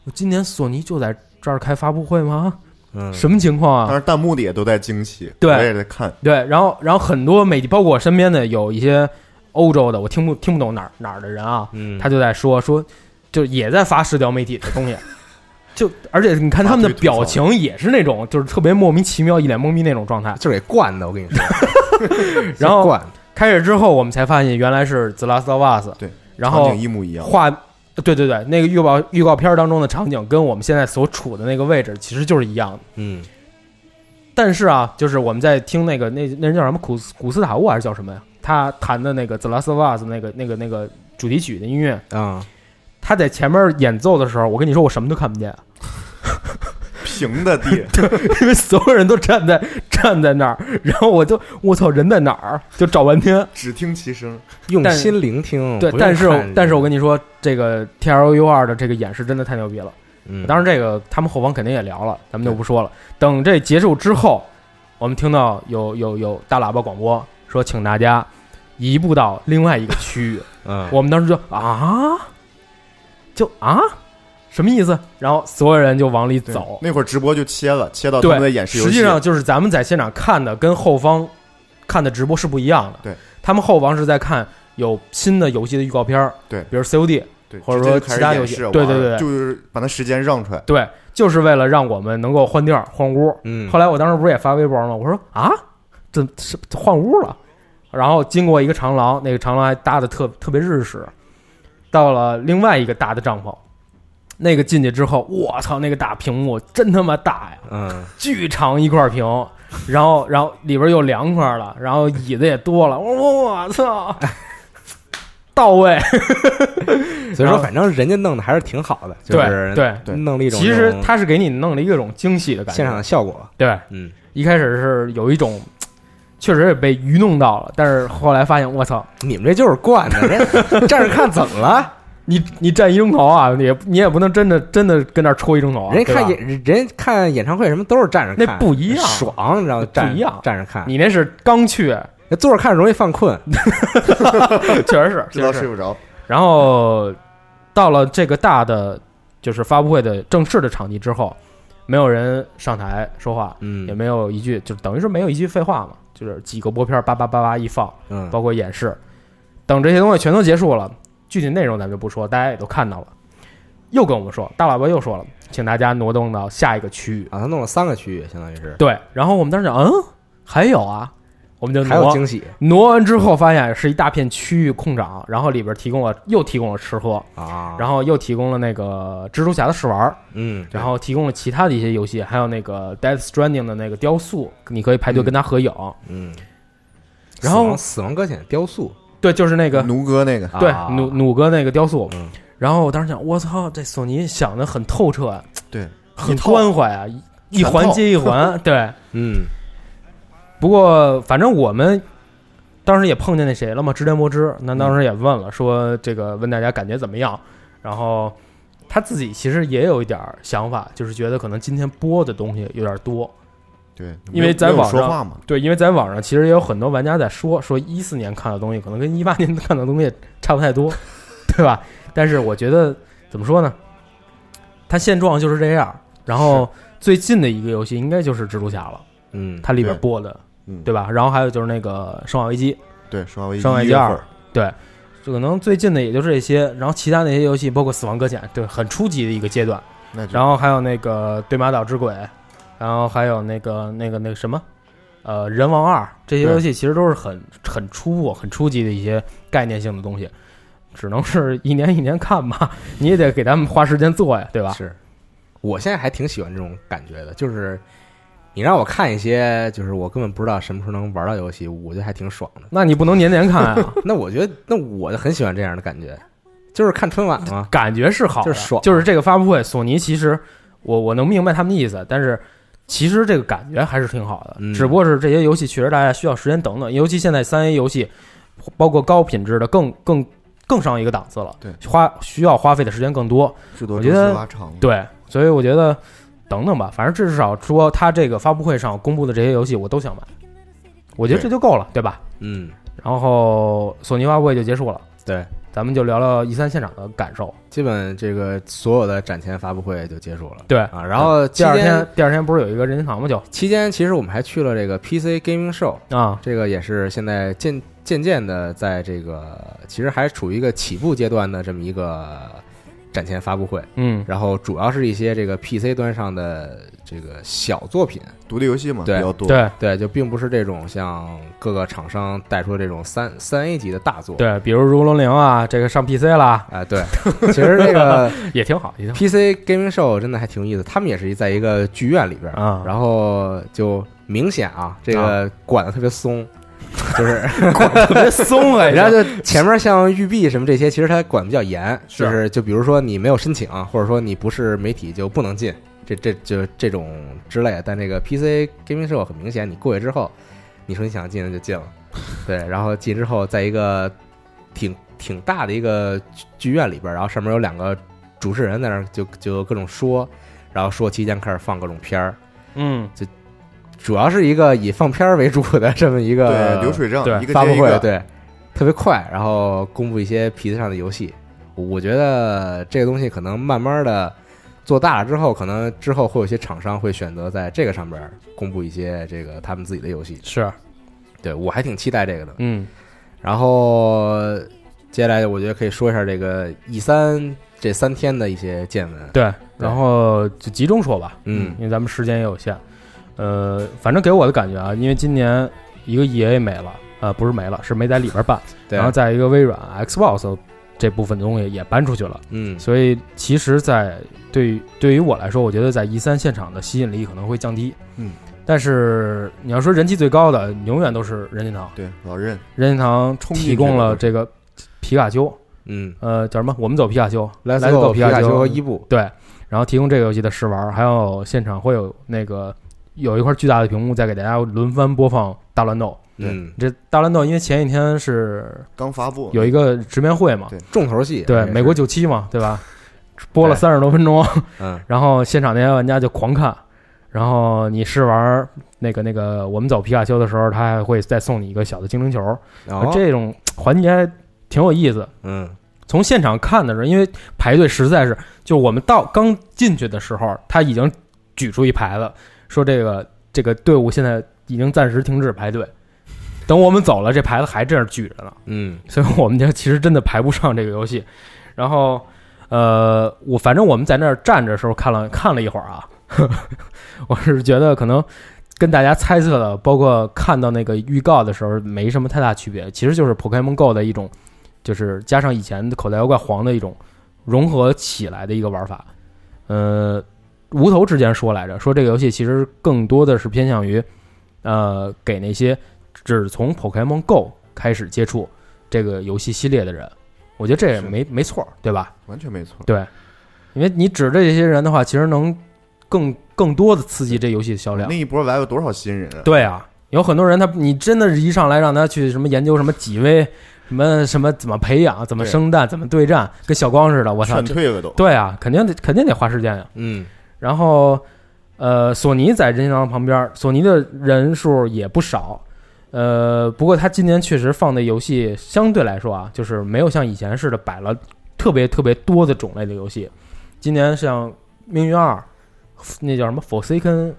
今年索尼就在这儿开发布会吗？什么情况啊？ 当时弹幕里也都在惊喜， 对， 我也在看。 对，然后很多媒体，包括我身边的有一些欧洲的，我听不懂哪儿的人啊，他就在说，就也在发社交媒体的东西，就而且你看他们的表情也是那种就是特别莫名其妙、一脸懵逼那种状态， 就是给惯的。我跟你说， 然后开始之后，我们才发现原来是《The Last of Us》， 对， 然后场景一模一样， 对，那个预告片当中的场景跟我们现在所处的那个位置其实就是一样的。但是啊，就是我们在听那人叫什么古斯塔沃还是叫什么呀？他弹的那个《The Last of Us》那个主题曲的音乐啊， 他在前面演奏的时候，我跟你说我什么都看不见， 平的地， 因为所有人都站在那儿，然后我操，人在哪儿？就找半天， 只听其声， 用心聆听。 对，但是我跟你说，这个 TLU2 的这个演示真的太牛逼了。当然这个他们后方肯定也聊了，咱们就不说了。等这结束之后，我们听到有大喇叭广播说，请大家移步到另外一个区域。我们当时就什么意思？然后所有人就往里走。 那会儿直播就切到他们的演示游戏。 实际上就是咱们在现场看的跟后方看的直播是不一样的。 对， 他们后方是在看有新的游戏的预告片， 对， 比如 COD。 对， 或者说其他游戏，对， 就是把它时间让出来， 对，就是为了让我们能够换地儿、换屋。后来我当时不是也发微博吗？我说这是换屋了，然后经过一个长廊，那个长廊还搭的特别日式，到了另外一个大的帐篷，那个进去之后，我操，那个大屏幕真他妈大呀，巨长一块屏，然后里边又凉快了，然后椅子也多了，我操。到位， 所以说反正人家弄的还是挺好的，就是对弄了一种， 其实他是给你弄了一种惊喜的感觉， 现场的效果。 对，一开始是有一种，确实也被愚弄到了，但是后来发现，我操， 你们这就是惯的，人站着看怎么了？ 你站一钟头啊，你也不能真的跟那儿戳一钟头啊。 人看演唱会什么都是站着看， 那不一样， 爽，你知道吗？ 不一样， 站着看， 你那是刚去。 坐着看容易犯困， 确实是， 知道睡不着。 然后到了这个大的就是发布会的正式的场地之后，没有人上台说话，也没有一句，就等于是没有一句废话嘛，就是几个播片叭叭叭叭一放，包括演示，等这些东西全都结束了，具体内容咱们就不说，大家也都看到了。又跟我们说，大喇叭又说了，请大家挪动到下一个区域啊，他弄了3个区域，相当于是对。然后我们当时讲，还有啊。我们就还有惊喜， 挪完之后发现是一大片区域空场，然后里边又提供了吃喝啊， 然后又提供了那个蜘蛛侠的试玩，然后提供了其他的一些游戏，还有那个 Death Stranding 的那个雕塑，你可以排队跟他合影，然后死亡搁浅雕塑， 对，就是那个弩哥那个， 对，弩哥那个雕塑，然后我当时想，我操，这索尼想的很透彻啊， 对， 很关怀啊，一环接一环，对，不过，反正我们当时也碰见那谁了嘛，织田博之，那当时也问了，说这个问大家感觉怎么样，然后他自己其实也有一点想法，就是觉得可能今天播的东西有点多， 对， 因为在网上说话嘛， 对，因为在网上其实也有很多玩家在说14年看的东西可能跟18年看的东西差不太多，对吧？但是我觉得怎么说呢，它现状就是这样，然后最近的一个游戏应该就是蜘蛛侠了，它里边播的。对吧？然后还有就是那个生化危机， 对，生化危机2，对，可能最近的也就是这些，然后其他那些游戏，包括死亡搁浅，对，很初级的一个阶段。然后还有那个对马岛之鬼，然后还有那个什么，人王2，这些游戏其实都是很初步、很初级的一些概念性的东西，只能是一年一年看吧，你也得给他们花时间做呀，对吧？ 是，我现在还挺喜欢这种感觉的，就是。你让我看一些，就是我根本不知道什么时候能玩到游戏，我觉得还挺爽的。 那你不能年年看啊？ 那我觉得，那我就很喜欢这样的感觉，就是看春晚嘛， 感觉是好的， 就是爽。 就是这个发布会，索尼其实我能明白他们的意思，但是其实这个感觉还是挺好的。只不过是这些游戏确实大家需要时间等等，尤其现在3A 游戏，包括高品质的更上一个档次了， 对， 需要花费的时间更多。我觉得对，所以我觉得。等等吧，反正至少说他这个发布会上公布的这些游戏我都想买，我觉得这就够了，对吧？然后索尼发布会就结束了， 对， 咱们就聊聊E3现场的感受。 基本这个所有的展前发布会就结束了。 对啊，然后第二天不是有一个任天堂吗？就期间其实我们还去了这个 PC Gaming Show 啊， 这个也是现在渐渐的在这个其实还处于一个起步阶段的这么一个展前发布会。然后主要是一些这个 PC 端上的这个小作品， 独立游戏嘛， 对， 比较多。 对，就并不是这种像各个厂商带出的这种3A 级的大作。 对，比如《如龙0》啊，这个上 PC 了。 对，其实这个也挺好，也挺好。 PC Gaming Show 真的还挺有意思，他们也是在一个剧院里边啊， 然后就明显啊，这个管得特别松。就是管得特别松啊， 然后就前面像育碧什么这些，其实它管比较严，就比如说你没有申请，或者说你不是媒体就不能进，这种之类的。但这个 PC Gaming Show 很明显，你过去之后，你说你想进就进了，对，然后进之后在一个挺大的一个剧院里边，然后上面有2个主持人在那儿就各种说，然后说期间开始放各种片儿，就。主要是一个以放片为主的这么一个流水账，一个发布会，对，特别快，然后公布一些皮子上的游戏。我觉得这个东西可能慢慢的做大了之后，可能之后会有些厂商会选择在这个上边公布一些这个他们自己的游戏。 是， 对，我还挺期待这个的。然后接下来我觉得可以说一下这个 E3这3天的一些见闻。 对，然后就集中说吧，因为咱们时间也有限。反正给我的感觉啊，因为今年一个 EA 没了，不是没了，是没在里边办，然后在一个微软 Xbox 这部分东西也搬出去了，所以其实对于我来说，我觉得在 E3现场的吸引力可能会降低，但是你要说人气最高的，永远都是任天堂， 对，老任天堂提供了这个皮卡丘，叫什么？我们走皮卡丘，来走皮卡丘和伊布， 对，然后提供这个游戏的试玩，还有现场会有有一块巨大的屏幕在给大家轮番播放大乱斗。这大乱斗因为前一天是刚发布， 有一个直面会嘛， 重头戏， 对，美国97嘛，对吧？播了30多分钟，然后现场那些玩家就狂看，然后你试玩那个我们走皮卡丘的时候，他还会再送你一个小的精灵球，这种环节还挺有意思。从现场看的时候，因为排队实在是，就我们刚进去的时候，他已经举出一牌子。说这个队伍现在已经暂时停止排队，等我们走了，这牌子还这样举着呢。所以我们家其实真的排不上这个游戏。然后，反正我们在那儿站着的时候看了一会儿啊，我是觉得可能跟大家猜测的，包括看到那个预告的时候没什么太大区别，其实就是 Pokemon Go 的一种，就是加上以前的口袋妖怪黄的一种融合起来的一个玩法。无头之间说来着，说这个游戏其实更多的是偏向于，给那些只从 Pokemon Go 开始接触这个游戏系列的人，我觉得这也没错，对吧？ 完全没错。 对，因为你指着这些人的话，其实能更多的刺激这游戏的销量。 那一波来了多少新人啊？ 对啊，有很多人你真的是一上来让他去什么研究什么几位。什么怎么培养，怎么生蛋，怎么对战，跟小光似的，我操， 劝退了都。 对啊，肯定得花时间呀。然后，索尼在任天堂旁边，索尼的人数也不少，不过他今年确实放的游戏相对来说啊，就是没有像以前似的摆了特别特别多的种类的游戏。今年像《命运2》，那叫什么《Forsaken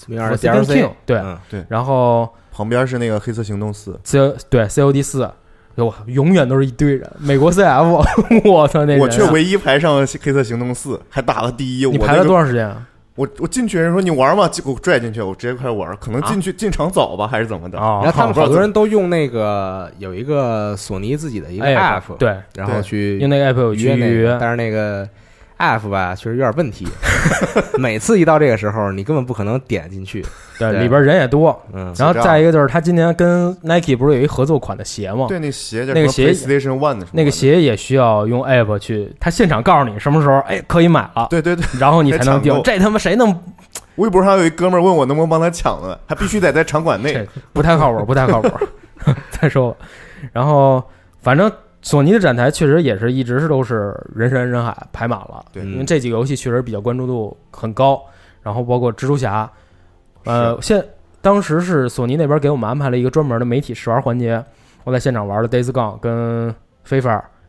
DLC》， 对，然后旁边是那个《黑色行动4》， 对 COD 4。永远都是一堆人，美国 CF， 我操那！ 我却唯一排上黑色行动4，还打了第一。 你排了多长时间啊？ 我进去人说你玩吗？给我拽进去，我直接开始玩。可能进场早吧，还是怎么的？ 然后他们好多人都用那个有一个索尼自己的一个 app， 对， 然后去用那个 app 约那个，但是那个 app 吧，确实有点问题。每次一到这个时候，你根本不可能点进去。 对，里边人也多。然后再一个就是他今年跟 Nike 不是有一合作款的鞋吗？ 对，那鞋那个鞋 PlayStation 1的， 那个鞋也需要用 app 去，他现场告诉你什么时候可以买了。 对对对， 然后你才能订。这他妈谁能？ 微博上有一哥们儿问我能不能帮他抢呢，还必须得在场馆内， 不太靠谱，不太靠谱。再说吧，然后反正索尼的展台确实也是一直都是人山人海排满了， 对， 因为这几个游戏确实比较关注度很高，然后包括蜘蛛侠，当时是索尼那边给我们安排了一个专门的媒体试玩环节，我在现场玩了 Days Gone 跟 FIFA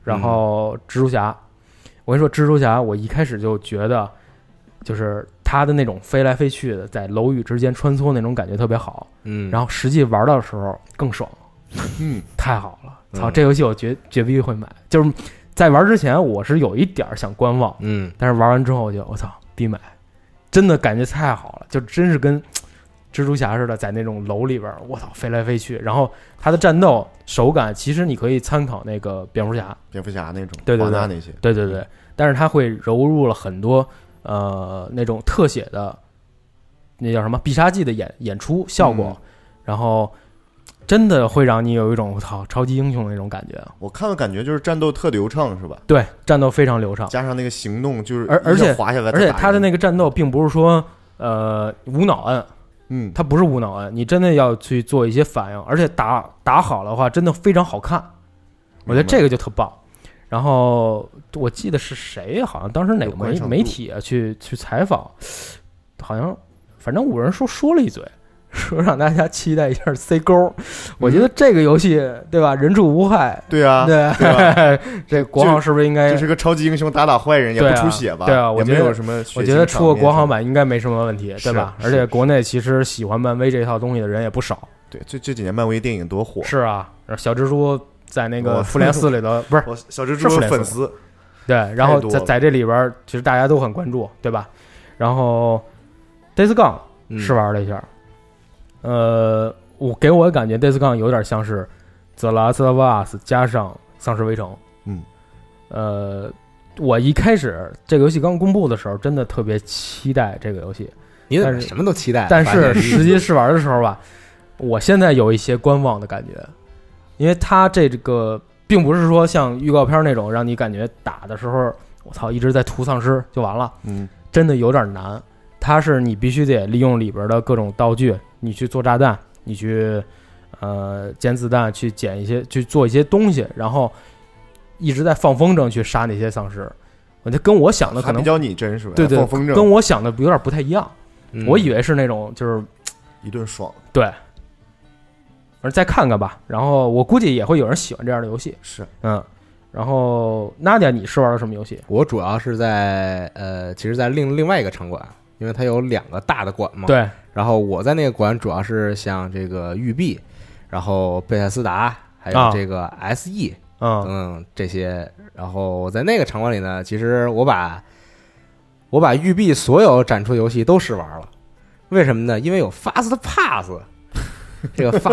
然后蜘蛛侠，我跟你说，蜘蛛侠我一开始就觉得，就是他的那种飞来飞去的，在楼宇之间穿梭那种感觉特别好，然后实际玩到的时候更爽，太好了，操，这游戏我绝逼会买，就是在玩之前我是有一点想观望，但是玩完之后我就我操必买，真的感觉太好了，就真是跟蜘蛛侠似的，在那种楼里边，我操，飞来飞去。然后它的战斗手感，其实你可以参考那个蝙蝠侠那种， 对那些， 对。但是它会揉入了很多那种特写的，那叫什么必杀技的演出效果，然后真的会让你有一种操超级英雄的那种感觉。 我看的感觉就是战斗特流畅，是吧？ 对，战斗非常流畅， 加上那个行动就是而且滑下来， 而且它的那个战斗并不是说无脑摁。它不是无脑摁，你真的要去做一些反应，而且打好的话，真的非常好看。我觉得这个就特棒。然后我记得是谁，好像当时哪个媒体啊去采访，好像反正5人说了一嘴，说让大家期待一下 C 勾。我觉得这个游戏对吧，人畜无害。 对啊， 对，这国行是不是应该就是个超级英雄打坏人也不出血吧？ 对啊，我觉得我觉得出个国行版应该没什么问题，对吧？而且国内其实喜欢漫威这套东西的人也不少。 对，这几年漫威电影多火。 是啊，小蜘蛛在那个复联4里头不是小蜘蛛的粉丝。 对，然后在这里边其实大家都很关注，对吧？然后 Days Gone 试玩了一下。我给我的感觉 Days Gone 有点像是 The Last of Us 加上丧尸围城。我一开始这个游戏刚公布的时候真的特别期待这个游戏， 你怎么什么都期待， 但是实际试玩的时候吧，我现在有一些观望的感觉，因为它这个并不是说像预告片那种让你感觉打的时候我操一直在屠丧尸就完了，真的有点难。它是你必须得利用里边的各种道具，你去做炸弹，你去捡子弹，去去做一些东西，然后一直在放风筝去杀那些丧尸。我觉得跟我想的可能比较拟真是吧？ 对， 放风筝跟我想的有点不太一样。我以为是那种就是一顿爽。 对，反正再看看吧。然后我估计也会有人喜欢这样的游戏。 是， 然后 Nadia 你是玩了什么游戏？ 我主要是在其实在另外一个场馆。因为它有2个大的馆嘛， 对。 然后我在那个馆主要是像这个育碧，然后贝塞斯达，还有这个 SE，这些。然后我在那个场馆里呢，其实我把育碧所有展出游戏都试玩了。为什么呢？因为有 Fast Pass， 这个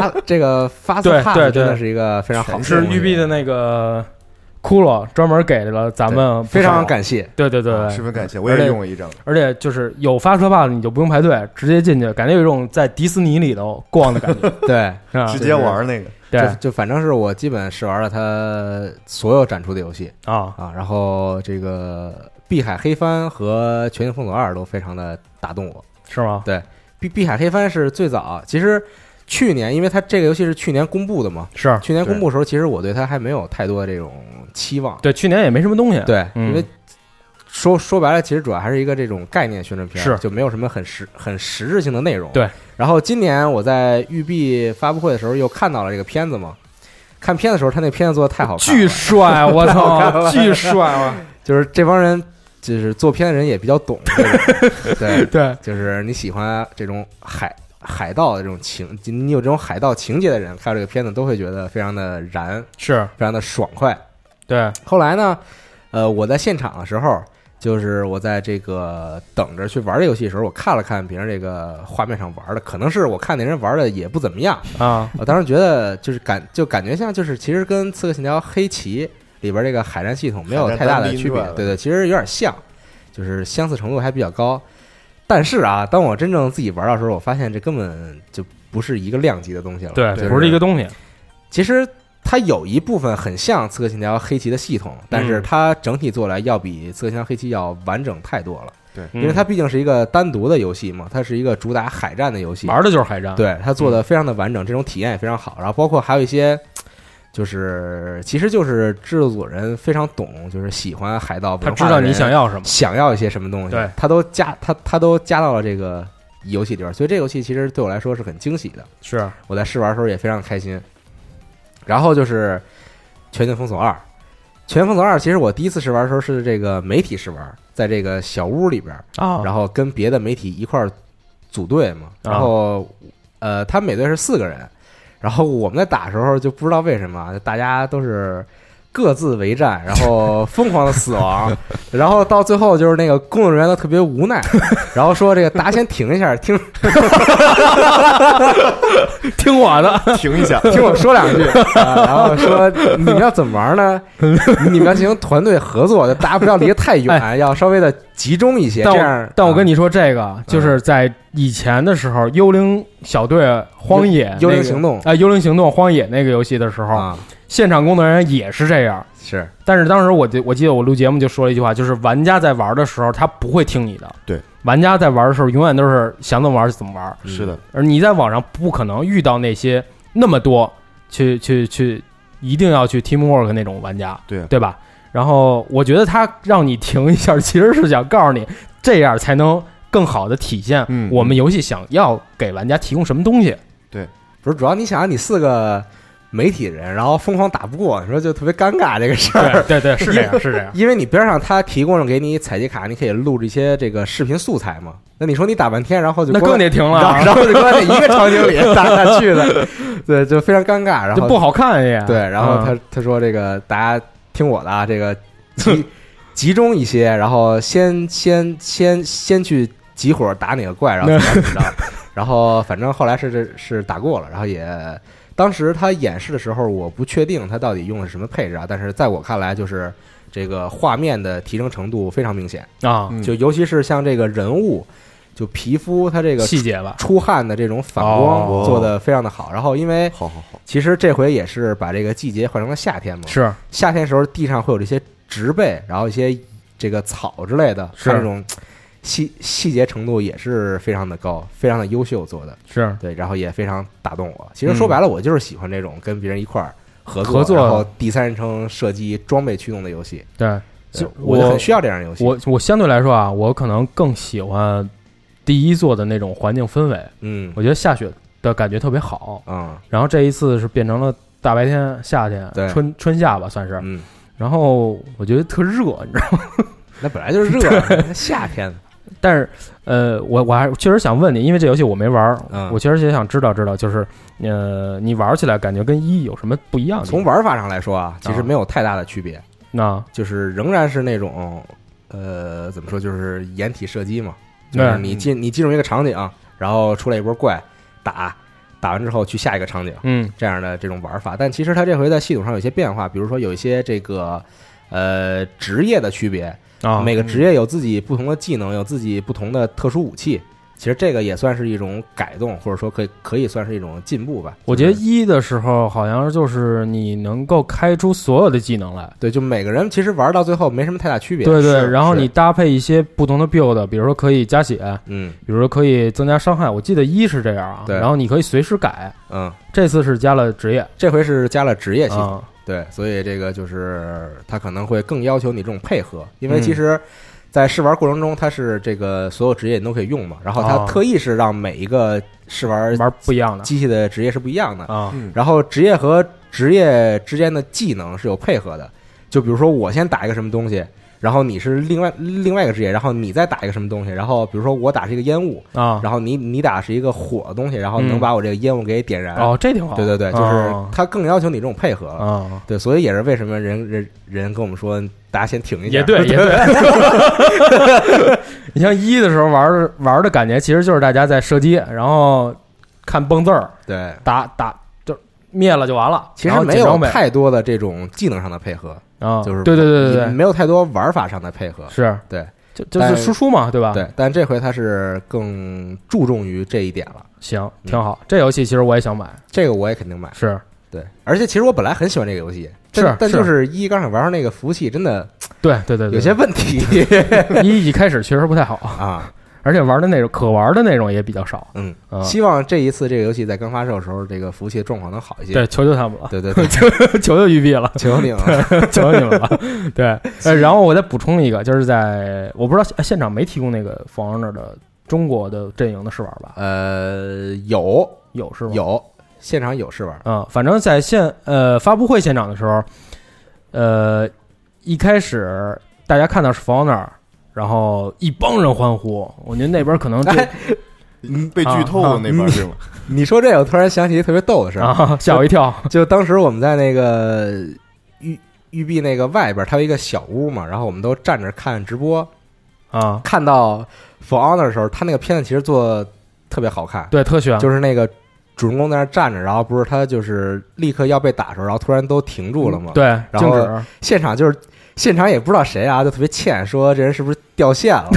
Fast Pass 真的是一个非常好的， 是育碧的那个。骷髅专门给了咱们， 非常感谢。 对， 十分感谢，我也用了一张。 而且就是有发车 pass， 你就不用排队，直接进去，感觉有一种在迪士尼里头逛的感觉。 对， 直接玩那个。 对， 就反正是我基本试玩了它所有展出的游戏啊。 然后这个《碧海黑帆》和《全境封锁2》都非常的打动我， 是吗？ 对，碧海黑帆是最早，其实。去年，因为它这个游戏是去年公布的嘛， 是去年公布的时候，其实我对它还没有太多的这种期望。 对，去年也没什么东西。 对，因为说白了，其实主要还是一个这种概念宣传片， 是就没有什么很实质性的内容。 对。 然后今年我在育碧发布会的时候又看到了这个片子嘛，看片子的时候，他那片子做的太好看了， 巨帅！我操，巨帅啊！ 就是这帮人，就是做片的人也比较懂。 对， 就是你喜欢这种海盗的这种你有这种海盗情节的人，看这个片子都会觉得非常的燃， 是非常的爽快。 对， 后来呢，我在现场的时候，就是我在这个等着去玩这游戏的时候，我看了看别人这个画面上玩的，可能是我看那人玩的也不怎么样啊。 我当时觉得就是感觉像就是其实跟《刺客信条：黑旗》里边这个海战系统没有太大的区别，对，其实有点像，就是相似程度还比较高。但是啊，当我真正自己玩的时候，我发现这根本就不是一个量级的东西了。 对，不是一个东西。 其实它有一部分很像《刺客信条：黑旗》的系统，但是它整体做来要比《刺客信条：黑旗》要完整太多了。 对， 因为它毕竟是一个单独的游戏嘛，它是一个主打海战的游戏， 玩的就是海战。 对，它做的非常的完整，这种体验也非常好。然后包括还有一些。其实就是制作组人非常懂，就是喜欢海盗文化， 他知道你想要什么， 想要一些什么东西， 对， 他都加到了这个游戏里边，所以这个游戏其实对我来说是很惊喜的。 是我在试玩的时候也非常开心。然后就是《全境封锁2》， 全风2其实我第一次试玩的时候是这个媒体试玩，在这个小屋里边然后跟别的媒体一块儿组队嘛，然后他们每队是4个人，然后我们在打的时候就不知道为什么大家都是各自为战，然后疯狂的死亡，然后到最后就是那个工作人员都特别无奈，然后说这个大家先停一下，听我的， 停一下， 听我说2句，然后说你们要怎么玩呢？你们要进行团队合作，大家不要离得太远，要稍微的集中一些。这样， 但我跟你说，这个就是在以前的时候，幽灵小队荒野、 幽灵行动幽灵行动荒野那个游戏的时候。现场工作人员也是这样， 是， 但是当时我记得我录节目就说了一句话，就是玩家在玩的时候他不会听你的， 对， 玩家在玩的时候永远都是想怎么玩就怎么玩， 是的， 而你在网上不可能遇到那些那么多去一定要去 teamwork 那种玩家，对吧？然后我觉得他让你停一下，其实是想告诉你，这样才能更好的体现我们游戏想要给玩家提供什么东西。 对，不是主要你想你4个媒体人，然后疯狂打不过，你说就特别尴尬这个事儿。 对，是这样，是这样。 因为你边上他提供了给你采集卡，你可以录这些这个视频素材嘛。那你说你打半天，然后就那更得停了， 然后就光在一个场景里打来打去的，对，就非常尴尬，然后就不好看呀。 对，然后他说这个大家听我的啊，这个集中一些，然后先去集火打哪个怪，然后怎么着，然后反正后来是打过了，然后也。当时他演示的时候，我不确定他到底用的是什么配置啊，但是在我看来，就是这个画面的提升程度非常明显啊， 就尤其是像这个人物，就皮肤它这个细节吧， 出汗的这种反光做的非常的好。然后因为其实这回也是把这个季节换成了夏天嘛， 是夏天时候地上会有这些植被，然后一些这个草之类的， 是这种。细节程度也是非常的高，非常的优秀做的， 是对，然后也非常打动我。其实说白了，我就是喜欢这种跟别人一块儿合作，然后第三人称射击装备驱动的游戏。 对， 我很需要这样的游戏。 我相对来说啊，我可能更喜欢第一座的那种环境氛围。我觉得下雪的感觉特别好。然后这一次是变成了大白天、夏天、春夏吧，算是。然后我觉得特热，你知道吗？ 那本来就是热，夏天。 但是，我还确实想问你，因为这游戏我没玩，我确实也想知道，就是，你玩起来感觉跟1有什么不一样的？ 从玩法上来说啊，其实没有太大的区别， 那就是仍然是那种，怎么说，就是掩体射击嘛，就是你进入一个场景，然后出来一波怪，打完之后去下一个场景，这样的这种玩法。但其实它这回在系统上有些变化，比如说有一些这个，职业的区别。每个职业有自己不同的技能，有自己不同的特殊武器。其实这个也算是一种改动，或者说可以算是一种进步吧。 我觉得1的时候好像就是你能够开出所有的技能来， 对，就每个人其实玩到最后没什么太大区别。 对，然后你搭配一些不同的 build， 比如说可以加血，比如说可以增加伤害。我记得1是这样啊，然后你可以随时改。这次是加了职业， 这回是加了职业系统。对，所以这个就是它可能会更要求你这种配合，因为其实，在试玩过程中，它是这个所有职业你都可以用嘛，然后它特意是让每一个试玩不一样的机器的职业是不一样的啊，然后职业和职业之间的技能是有配合的，就比如说我先打一个什么东西。然后你是另外一个职业，然后你再打一个什么东西，然后比如说我打是一个烟雾啊， 然后你打是一个火的东西，然后能把我这个烟雾给点燃。 这挺好。 对，就是他更要求你这种配合了。对，所以也是为什么人跟我们说大家先停一下。 也对。你像1的时候玩的感觉，其实就是大家在射击，然后看蹦字儿， 对， 打就灭了就完了。 其实没有太多的这种技能上的配合。就是对， 没有太多玩法上的配合， 是对， 就是输出嘛，对吧？ 对，但这回它是更注重于这一点了。 行，挺好。这游戏其实我也想买， 这个我也肯定买。 是对，而且其实我本来很喜欢这个游戏，但就是刚开始玩上那个服务器真的， 对， 有些问题。 一开始确实不太好啊。 而且玩的内容可玩的内容也比较少， 希望这一次这个游戏在刚发售的时候，这个服务器的状况能好一些。 对，求求他们了。 对， 求育碧了， 求你了， 求你们了。对，然后我再补充一个，就是在我不知道现场没提供那个 For Honor 的中国的阵营的试玩吧？ 有是吗？ 有，现场有试玩。 反正在发布会现场的时候， 一开始大家看到是 For Honor， 然后一帮人欢呼，我觉得那边可能就被剧透了那边是吗？ 你说这我突然想起一特别逗的事啊，吓我一跳。 就当时我们在那个育碧那个外边，它有一个小屋嘛，然后我们都站着看直播啊。 看到 For Honor 的时候，他那个片子其实做特别好看， 对，特炫， 就是那个主人公在那站着，然后不是他就是立刻要被打的时候，然后突然都停住了嘛， 对， 然后现场也不知道谁啊，就特别欠，说这人是不是掉线了？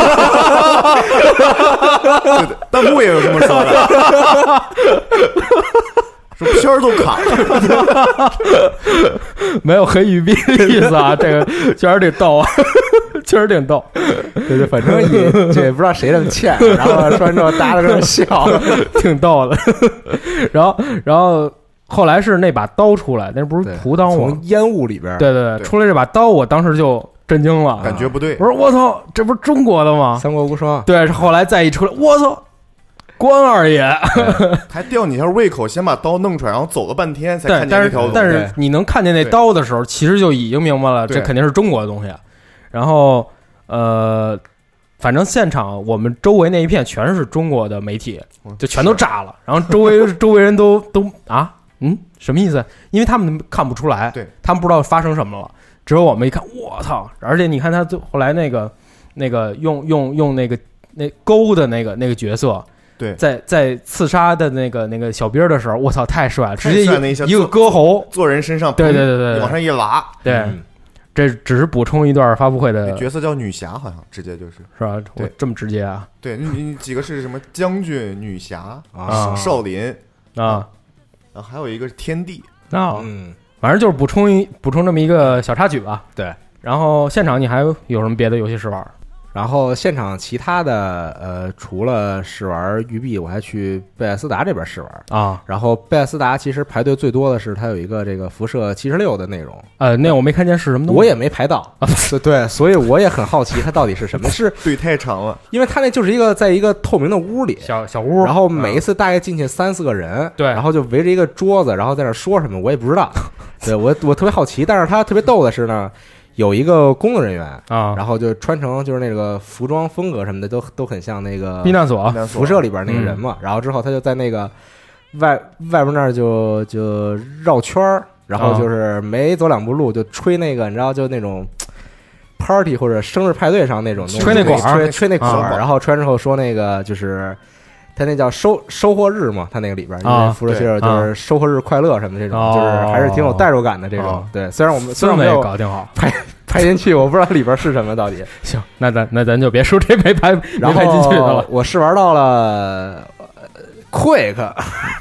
对，弹幕也有这么说的，说片儿都卡了， 没有黑育碧的意思啊，这个确实挺逗啊，确实挺逗。 对，反正也不知道谁这么欠，然后说完之后大家都在那笑， 挺逗的。然后。后来是那把刀出来，那不是屠刀吗？ 从烟雾里边， 对，出来这把刀，我当时就震惊了， 感觉不对。 我说我操，这不是中国的吗？ 三国无双。 对，后来再一出来，我操，关二爷， 还吊你一下胃口，先把刀弄出来，然后走了半天才看见这条路。 但是你能看见那刀的时候，其实就已经明白了，这肯定是中国的东西。然后反正现场我们周围那一片全是中国的媒体，就全都炸了。然后周围人都啊。什么意思？因为他们看不出来， 对， 他们不知道发生什么了。只有我们一看，我操！而且你看他后来那个用那钩的那个角色， 对， 在刺杀的那个小兵的时候，我操，太帅了！直接一个割喉坐人身上， 对， 往上一拉， 对。这只是补充一段发布会的角色叫女侠，好像直接就是吧？我这么直接啊？ 对，你几个是什么将军、女侠啊、 少林啊？ 然后还有一个是天地反正就是补充这么一个小插曲吧。 对， 然后现场你还有什么别的游戏试玩？ 然后现场其他的除了试玩育碧，我还去贝塞斯达这边试玩啊。 然后贝塞斯达其实排队最多的是它有一个这个辐射76的内容， 那我没看见是什么东西， 我也没排到对，所以我也很好奇它到底是什么。是队太长了， 因为它那就是在一个透明的屋里， 小屋， 然后每一次大概进去3-4个人， 对， 然后就围着一个桌子，然后在那说什么我也不知道。对，我特别好奇，但是它特别逗的是呢。有一个工作人员啊， 然后就穿成就是那个服装风格什么的都很像那个避难所辐射里边那个人嘛。然后之后他就在那个外边那儿就绕圈儿，然后就是没走2步路就吹那个，你知道就那种 party 或者生日派对上那种东西， 吹那管吹那管，然后吹完之后说那个就是他那叫收获日嘛，他那个里边因为辐射76就是收获日快乐什么这种，就是还是挺有代入感的这种。对，虽然我们没有搞定好拍进去，我不知道里边是什么到底。 行，那咱就别说这没拍进去的了。 我试玩到了Quake，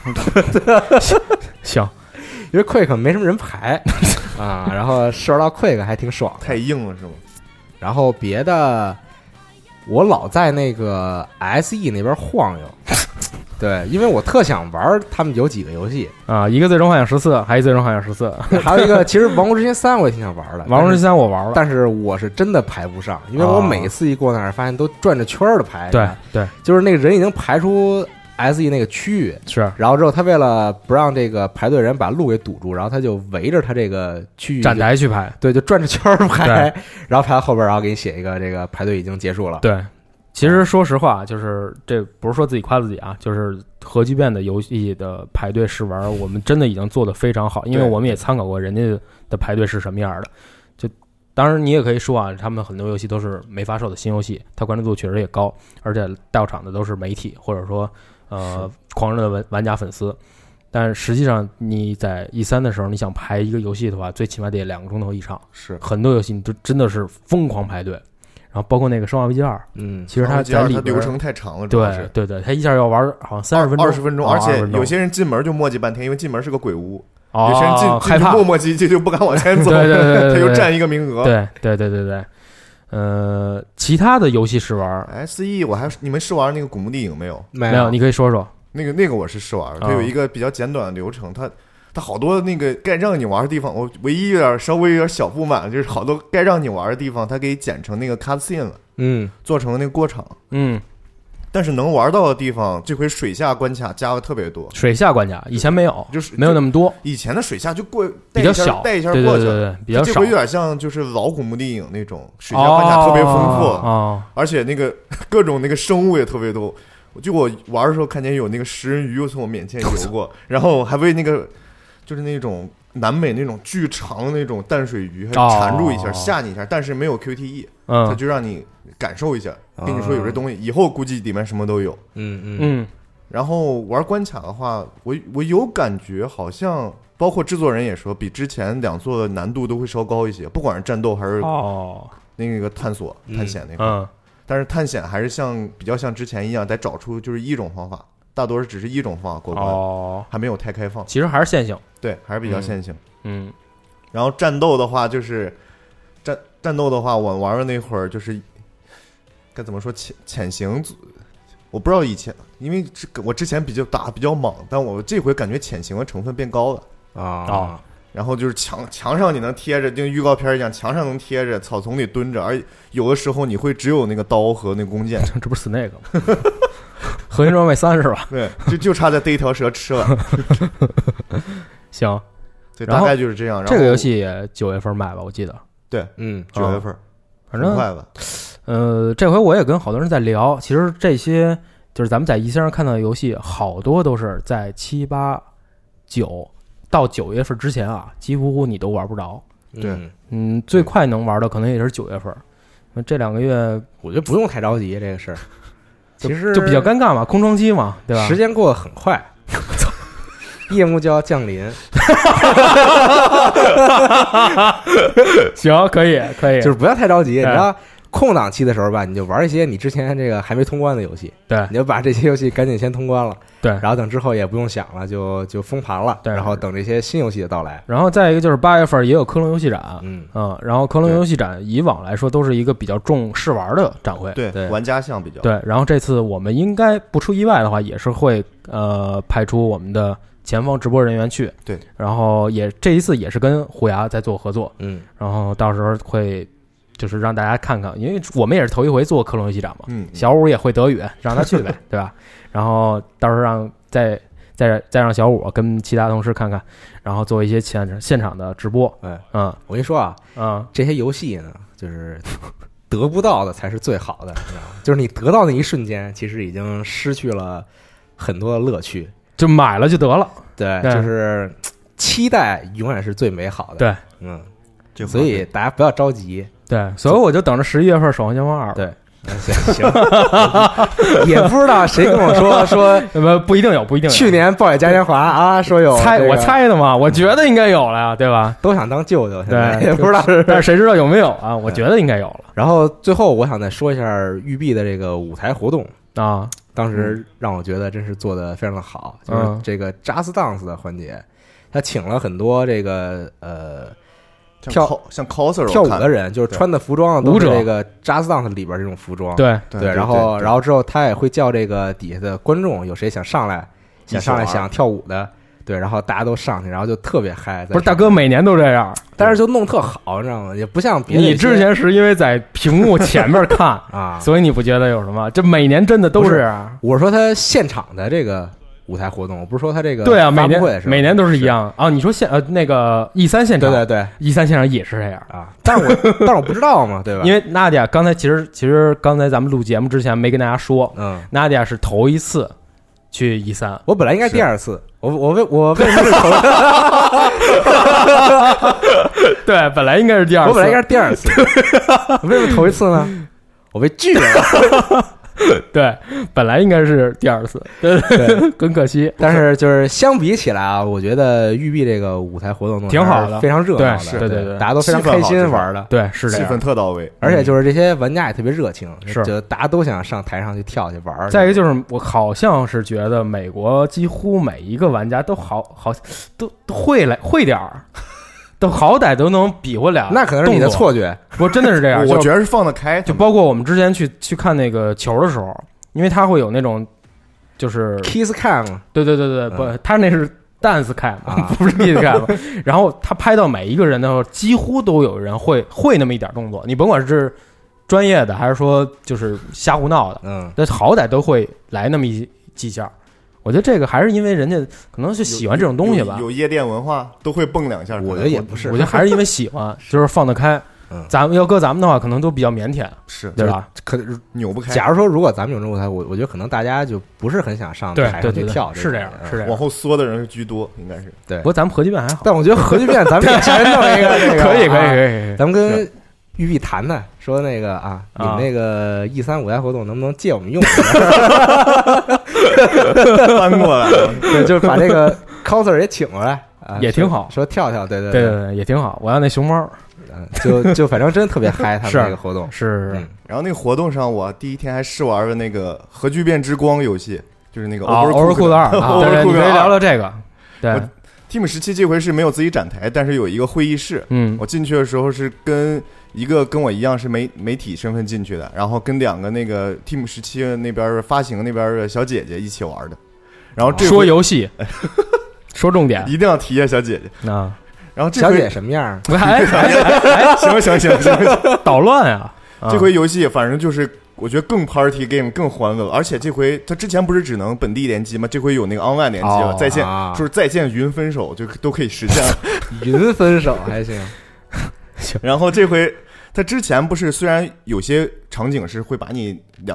行， 因为 Quake 没什么人排啊，然后试玩到 Quake 还挺爽， 太硬了是吗？ 然后别的，我老在那个 SE 那边晃悠。对，因为我特想玩他们有几个游戏啊，一个最终幻想14，还有最终幻想14， 还有一个其实王国之心3我也挺想玩的。 王国之心3我玩了， 但是我是真的排不上，因为我每次一过那儿发现都转着圈的排。 对， 就是那个人已经排出 SE 那个区域是， 然后之后他为了不让这个排队人把路给堵住，然后他就围着他这个区域站台去排， 对，就转着圈排，然后排到后边，然后给你写一个这个排队已经结束了。 对。其实说实话，就是这不是说自己夸自己啊，就是核聚变的游戏的排队试玩，我们真的已经做得非常好，因为我们也参考过人家的排队是什么样的。就当然你也可以说啊，他们很多游戏都是没发售的新游戏，它关注度确实也高，而且到场的都是媒体或者说狂热的玩家粉丝。但实际上你在E3的时候，你想排一个游戏的话，最起码得2个钟头以上。 是很多游戏你都真的是疯狂排队。然后包括那个《生化危机2》，其实它在里边流程太长了， 对，它一下要玩好像30分钟、 20分钟，而且有些人进门就磨叽半天，因为进门是个鬼屋，有些人害怕磨叽就不敢往前走， 对， 他就占一个名额。 对，其他的游戏试玩 SE， 你们试玩那个《古墓丽影》没有？ 没有，你可以说说。 那个我是试玩，它有一个比较简短的流程，它好多那个该让你玩的地方，我唯一稍微有点小不满，就是好多该让你玩的地方，它给剪成那个 cutscene 了，做成那个过场， 但是能玩到的地方，这回水下关卡加的特别多。 水下关卡以前没有， 就是没有那么多。 以前的水下就过比较小， 带一下过去， 对，比较少。 这回有点像就是老古墓丽影那种水下关卡特别丰富而且那个各种那个生物也特别多。就我玩的时候看见有那个食人鱼又从我面前游过，然后还被那个就是那种南美那种巨长的那种淡水鱼还缠住一下，吓你一下，但是没有 QTE，它就让你感受一下，跟你说有这东西，以后估计里面什么都有。然后玩关卡的话，我有感觉好像，包括制作人也说，比之前2座的难度都会稍高一些，不管是战斗还是那个探索探险那个。但是探险还是比较像之前一样，得找出就是一种方法，大多是只是一种方法过关，还没有太开放。 其实还是线性， 对，还是比较线性。然后战斗的话，就是战斗的话，我玩的那会儿就是该怎么说潜行，我不知道以前，因为我之前打比较莽，但我这回感觉潜行的成分变高了然后就是墙上你能贴着，就预告片一样，墙上能贴着，草丛里蹲着，而有的时候你会只有那个刀和那个弓箭。 这不是 Snake 吗？核心装备3是吧？ 对，就差再逮一条蛇吃了。 行， 对，大概就是这样。 这个游戏也9月份卖吧，我记得。 对，9月份， 反正快了。 这回我也跟好多人在聊，其实这些就是咱们在E3上看到的游戏，好多都是在7、8、9。到9月份之前几乎你都玩不着。 对， 最快能玩的可能也是9月份。这2个月， 我觉得不用太着急这个事儿。其实就比较尴尬嘛，空窗期嘛，对吧？ 时间过得很快，夜幕就要降临。 行，可以， 就是不要太着急，你知道。空档期的时候吧，你就玩一些你之前这个还没通关的游戏， 对， 你就把这些游戏赶紧先通关了， 对， 然后等之后也不用想了，就封盘了， 对， 然后等这些新游戏的到来。 然后再一个就是8月份也有科隆游戏展，然后科隆游戏展以往来说都是一个比较重试玩的展会， 对，玩家向比较对。然后这次我们应该不出意外的话，也是会派出我们的前方直播人员去， 对， 然后这一次也是跟虎牙在做合作，然后到时候会。就是让大家看看，因为我们也是头一回做科隆游戏展嘛，小五也会德语，让他去呗，对吧？然后到时候让再让小五跟其他同事看看，然后做一些现场的直播。 我跟你说这些游戏呢，就是得不到的才是最好的，你知道吗？就是你得到那一瞬间，其实已经失去了很多的乐趣， 就买了就得了。 对，就是期待永远是最美好的。 对， 所以大家不要着急。 对，所以我就等着11月份《守望先锋2》。 对，行，也不知道谁跟我说不一定有， 去年暴雪嘉年华说有， 我猜的嘛，我觉得应该有了呀，对吧？ 都想当舅舅， 对， 也不知道， 但是谁知道有没有啊？我觉得应该有了。 然后最后我想再说一下育碧的这个舞台活动当时让我觉得真是做的非常的好，就是这个 Just Dance 的环节，他请了很多这个像 coser 跳舞的人，就是穿的服装都是这个 Just Dance 里边这种服装。 对， 然后之后他也会叫这个底下的观众，有谁想上来想跳舞的，对，然后大家都上去，然后就特别嗨。 不是大哥每年都这样， 但是就弄特好，你知道吗？也不像别的。 你之前是因为在屏幕前面看所以你不觉得有什么？这每年真的都是这样。 我说他现场的这个舞台活动，我不是说他这个对啊，每年都是一样啊。你说那个 E3 现场， 对 ，E3 现场也是这样啊。但是我不知道嘛，对吧？ 因为娜迪亚刚才其实刚才咱们录节目之前没跟大家说，娜迪亚是头一次去 E3， 我本来应该第2次，我为什么是头？ 对，本来应该是第2次， 我本来应该是第2次，为什么头一次呢？我被拒了。 对，本来应该是第2次，对，很可惜。 但是就是相比起来我觉得育碧这个舞台活动挺好的， 非常热闹的， 对， 大家都非常开心玩的， 对，是这样， 气氛特到位， 而且就是这些玩家也特别热情， 是， 就大家都想上台上去跳去玩。 再一个就是我好像是觉得美国几乎每一个玩家都都会点儿。都好歹都能比划俩， 那可能是你的错觉。 不，真的是这样。 我觉得是放得开， 就包括我们之前去看那个球的时候，因为他会有那种就是 kiss cam， 对，不，他那是 dance cam，不是 kiss cam。然后他拍到每一个人的时候，几乎都有人会那么一点动作，你甭管是专业的，还是说就是瞎胡闹的，那好歹都会来那么几下。我觉得这个还是因为人家可能是喜欢这种东西吧， 有夜店文化都会蹦两下。 我觉得也不是， 我觉得还是因为喜欢，就是放得开。咱们要搁咱们的话，可能都比较腼腆， 是对吧？ 可扭不开。 假如说如果咱们有这种舞台，我觉得可能大家就不是很想上台上去跳， 是这样，是这样。 往后缩的人居多，应该是对。 不过咱们核聚变还好， 但我觉得核聚变咱们也先弄一个这个， 可以， 咱们跟玉碧谈谈，说那个啊，你们那个 E3 舞台活动能不能借我们用？ 翻过来， 对，就是把这个 coser 也请过来， 也挺好。 说跳跳，对， 也挺好。我要那熊猫。 就反正真特别嗨，他们那个活动是。 然后那个活动上，我第一天还试玩了那个核聚变之光游戏，就是那个 Overcooked 2。对，你可以聊聊这个。对 ，Team 17这回是没有自己展台，但是有一个会议室。我进去的时候是跟一个跟我一样是媒体身份进去的，然后跟2个那个 Team 17那边发行那边的小姐姐一起玩的。然后说游戏，说重点， 一定要提一下小姐姐啊。 然后这小姐什么样？ 行， 捣乱啊！ 这回游戏反正就是我觉得更 party game 更欢乐，而且这回它之前不是只能本地联机吗？这回有那个 online 联机了，在线就是在线云分手就都可以实现了。 云分手还行。 然后这回它之前不是虽然有些场景是会把你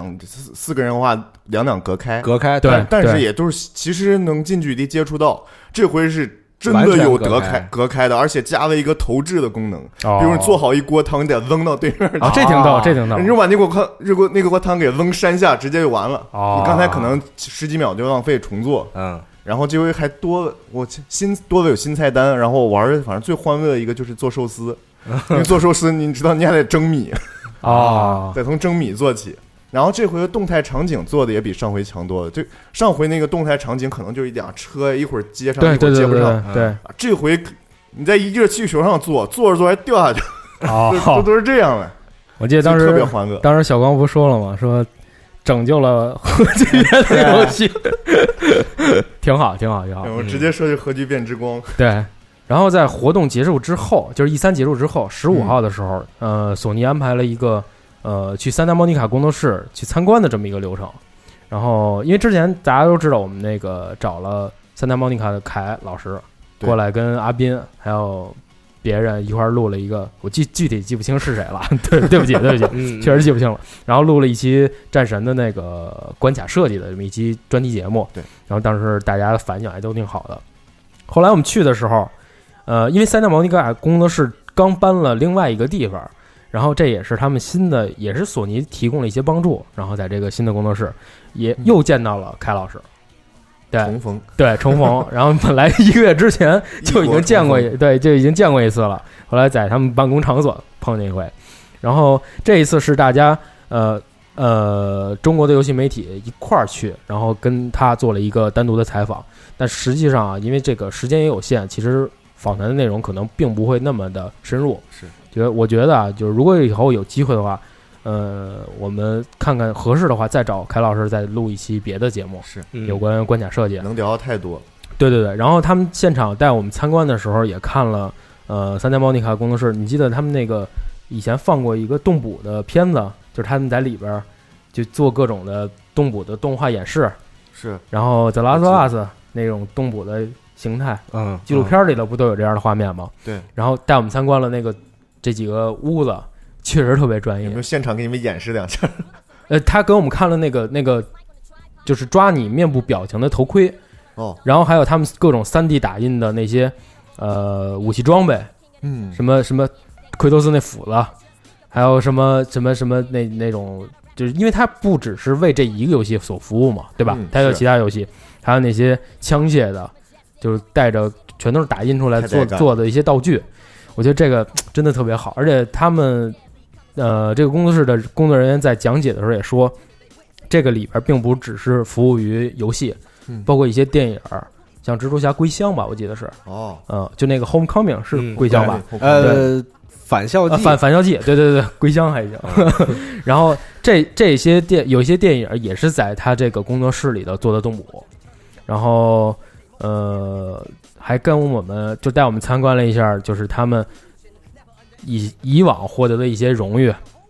4个人的话两隔开， 对， 但是也都是其实能近距离接触到。这回是。真的有隔开的，而且加了一个投掷的功能，比如你做好一锅汤，你得扔到对面。 这挺逗， 你就把那锅汤给扔山下，直接就完了。你刚才可能10几秒就浪费重做。然后这回还多了有新菜单，然后玩反正最欢乐的一个就是做寿司，因为做寿司你知道你还得蒸米得从蒸米做起。然后这回的动态场景做的也比上回强多了。就上回那个动态场景可能就一辆车，一会儿接上，一会儿接不上。 对， 这回你在一个气球上做着还掉下去，都是这样的。 我记得当时特别欢乐。 当时小光不说了吗？说拯救了核聚变的游戏，挺好。 我直接说是核聚变之光。 对。然后在活动结束之后，就是 E3 结束之后，15号的时候，索尼安排了一个。去三大莫妮卡工作室去参观的这么一个流程，然后因为之前大家都知道，我们那个找了三大莫妮卡的凯老师过来跟阿斌还有别人一块录了一个，我具体记不清是谁了，对不起，确实记不清了。然后录了一期战神的那个关卡设计的这么一期专题节目， 对。 然后当时大家的反响还都挺好的。后来我们去的时候，因为三大莫妮卡工作室刚搬了另外一个地方。然后这也是他们新的，也是索尼提供了一些帮助。然后在这个新的工作室，也又见到了凯老师，重逢。然后本来1个月之前就已经见过，就已经见过一次了。后来在他们办公场所碰见一回。然后这一次是大家中国的游戏媒体一块儿去，然后跟他做了一个单独的采访。但实际上啊，因为这个时间也有限，其实访谈的内容可能并不会那么的深入。 是。 我觉得啊，就是如果以后有机会的话，我们看看合适的话，再找凯老师再录一期别的节目， 是有关关卡设计， 能聊太多。 对。然后他们现场带我们参观的时候，也看了三代莫妮卡工作室。你记得他们那个以前放过一个动捕的片子，就是他们在里边就做各种的动捕的动画演示， 是。 然后 The Last of Us 那种动捕的形态，纪录片里头不都有这样的画面吗？ 对。 然后带我们参观了这几个屋子，确实特别专业。 有没有现场给你们演示2下？ 他给我们看了那个，就是抓你面部表情的头盔然后还有他们各种3D 打印的那些武器装备，什么奎托斯那斧子，还有什么那种，就是因为它不只是为这一个游戏所服务嘛，对吧？它有其他游戏，还有那些枪械的，就是带着全都是打印出来做的一些道具。我觉得这个真的特别好，而且他们，这个工作室的工作人员在讲解的时候也说，这个里边并不只是服务于游戏，包括一些电影，像蜘蛛侠归乡吧，我记得是就那个 Homecoming 是归乡吧？ 返校季， 返校季，对，归乡还行。然后这些有一些电影也是在他这个工作室里的做的动捕，然后还跟我们就带我们参观了一下，就是他们以往获得的一些荣誉，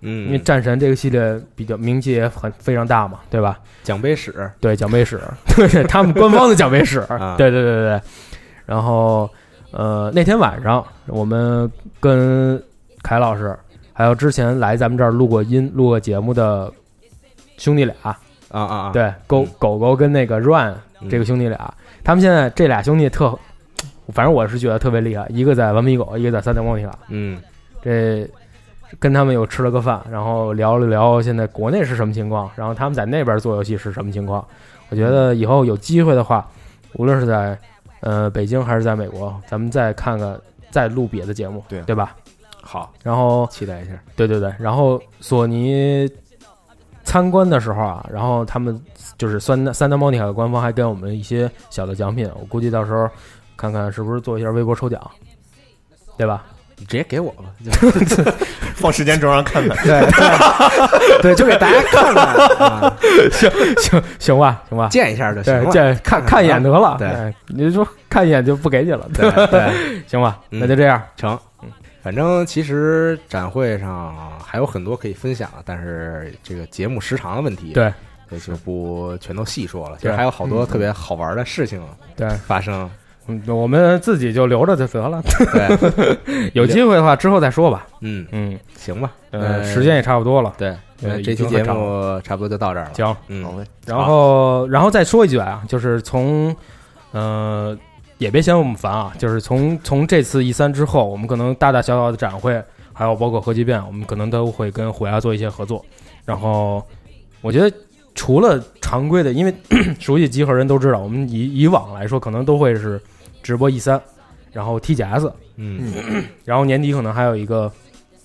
因为战神这个系列比较名气也非常大嘛，对吧？ 奖杯史， 对奖杯史，对他们官方的奖杯史，对。然后那天晚上我们跟凯老师还有之前来咱们这儿录过节目的兄弟俩对狗狗跟那个 Run 这个兄弟俩，他们现在这俩兄弟反正我是觉得特别厉害，一个在顽皮狗，一个在三角莫妮卡，这跟他们又吃了个饭，然后聊了聊现在国内是什么情况，然后他们在那边做游戏是什么情况。我觉得以后有机会的话，无论是在北京还是在美国，咱们再看看再录别的节目，对吧？ 好， 然后期待一下。 对，然后索尼参观的时候啊，然后他们就是三代莫妮卡的官方还给我们一些小的奖品，我估计到时候看看是不是做一下微博抽奖，对吧？ 你直接给我吧， 放时间轴上看看。 对，就给大家看看。 行吧， 见一下就行了， 看一眼得了。 对， 你说看一眼就不给你了。 对， 行吧，那就这样成。反正其实展会上还有很多可以分享，但是这个节目时长的问题， 对， 也就不全都细说了。其实还有好多特别好玩的事情发生。 我们自己就留着就得了。 对， 有机会的话之后再说吧。 行吧。 时间也差不多了。 对，这期节目差不多就到这儿了。 行， 好嘞。 然后再说一句啊，就是从也别嫌我们烦啊，就是从这次E3之后，我们可能大大小小的展会，还有包括核聚变，我们可能都会跟虎牙做一些合作。然后我觉得除了常规的，因为熟悉集合人都知道，我们以往来说可能都会是直播E3，然后 TGS，然后年底可能还有一个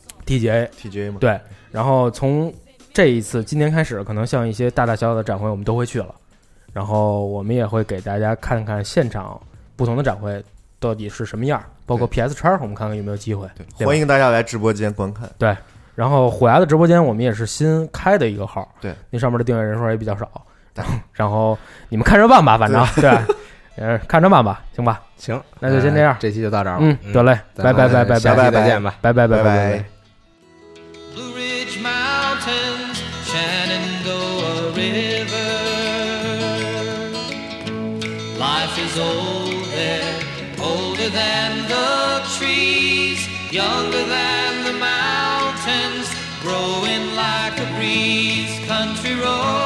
TGA 嘛， 对，然后从这一次今年开始，可能像一些大大小小的展会我们都会去了，然后我们也会给大家看看现场不同的展会到底是什么样，包括 PS-X 我们看看有没有机会。 对，欢迎大家来直播间观看。 对，然后虎牙的直播间我们也是新开的一个号， 对， 那上面的订阅人数也比较少，然后你们看着办吧，反正对，看着办吧，行吧？ 行， 那就先这样， 这期就到这儿了。 得嘞，拜拜， 下期再见吧， 拜拜。 Blue Ridge Mountains, Shenandoah River. Life is old there, older than the trees, younger than the mountains, growing like a breeze. Country road.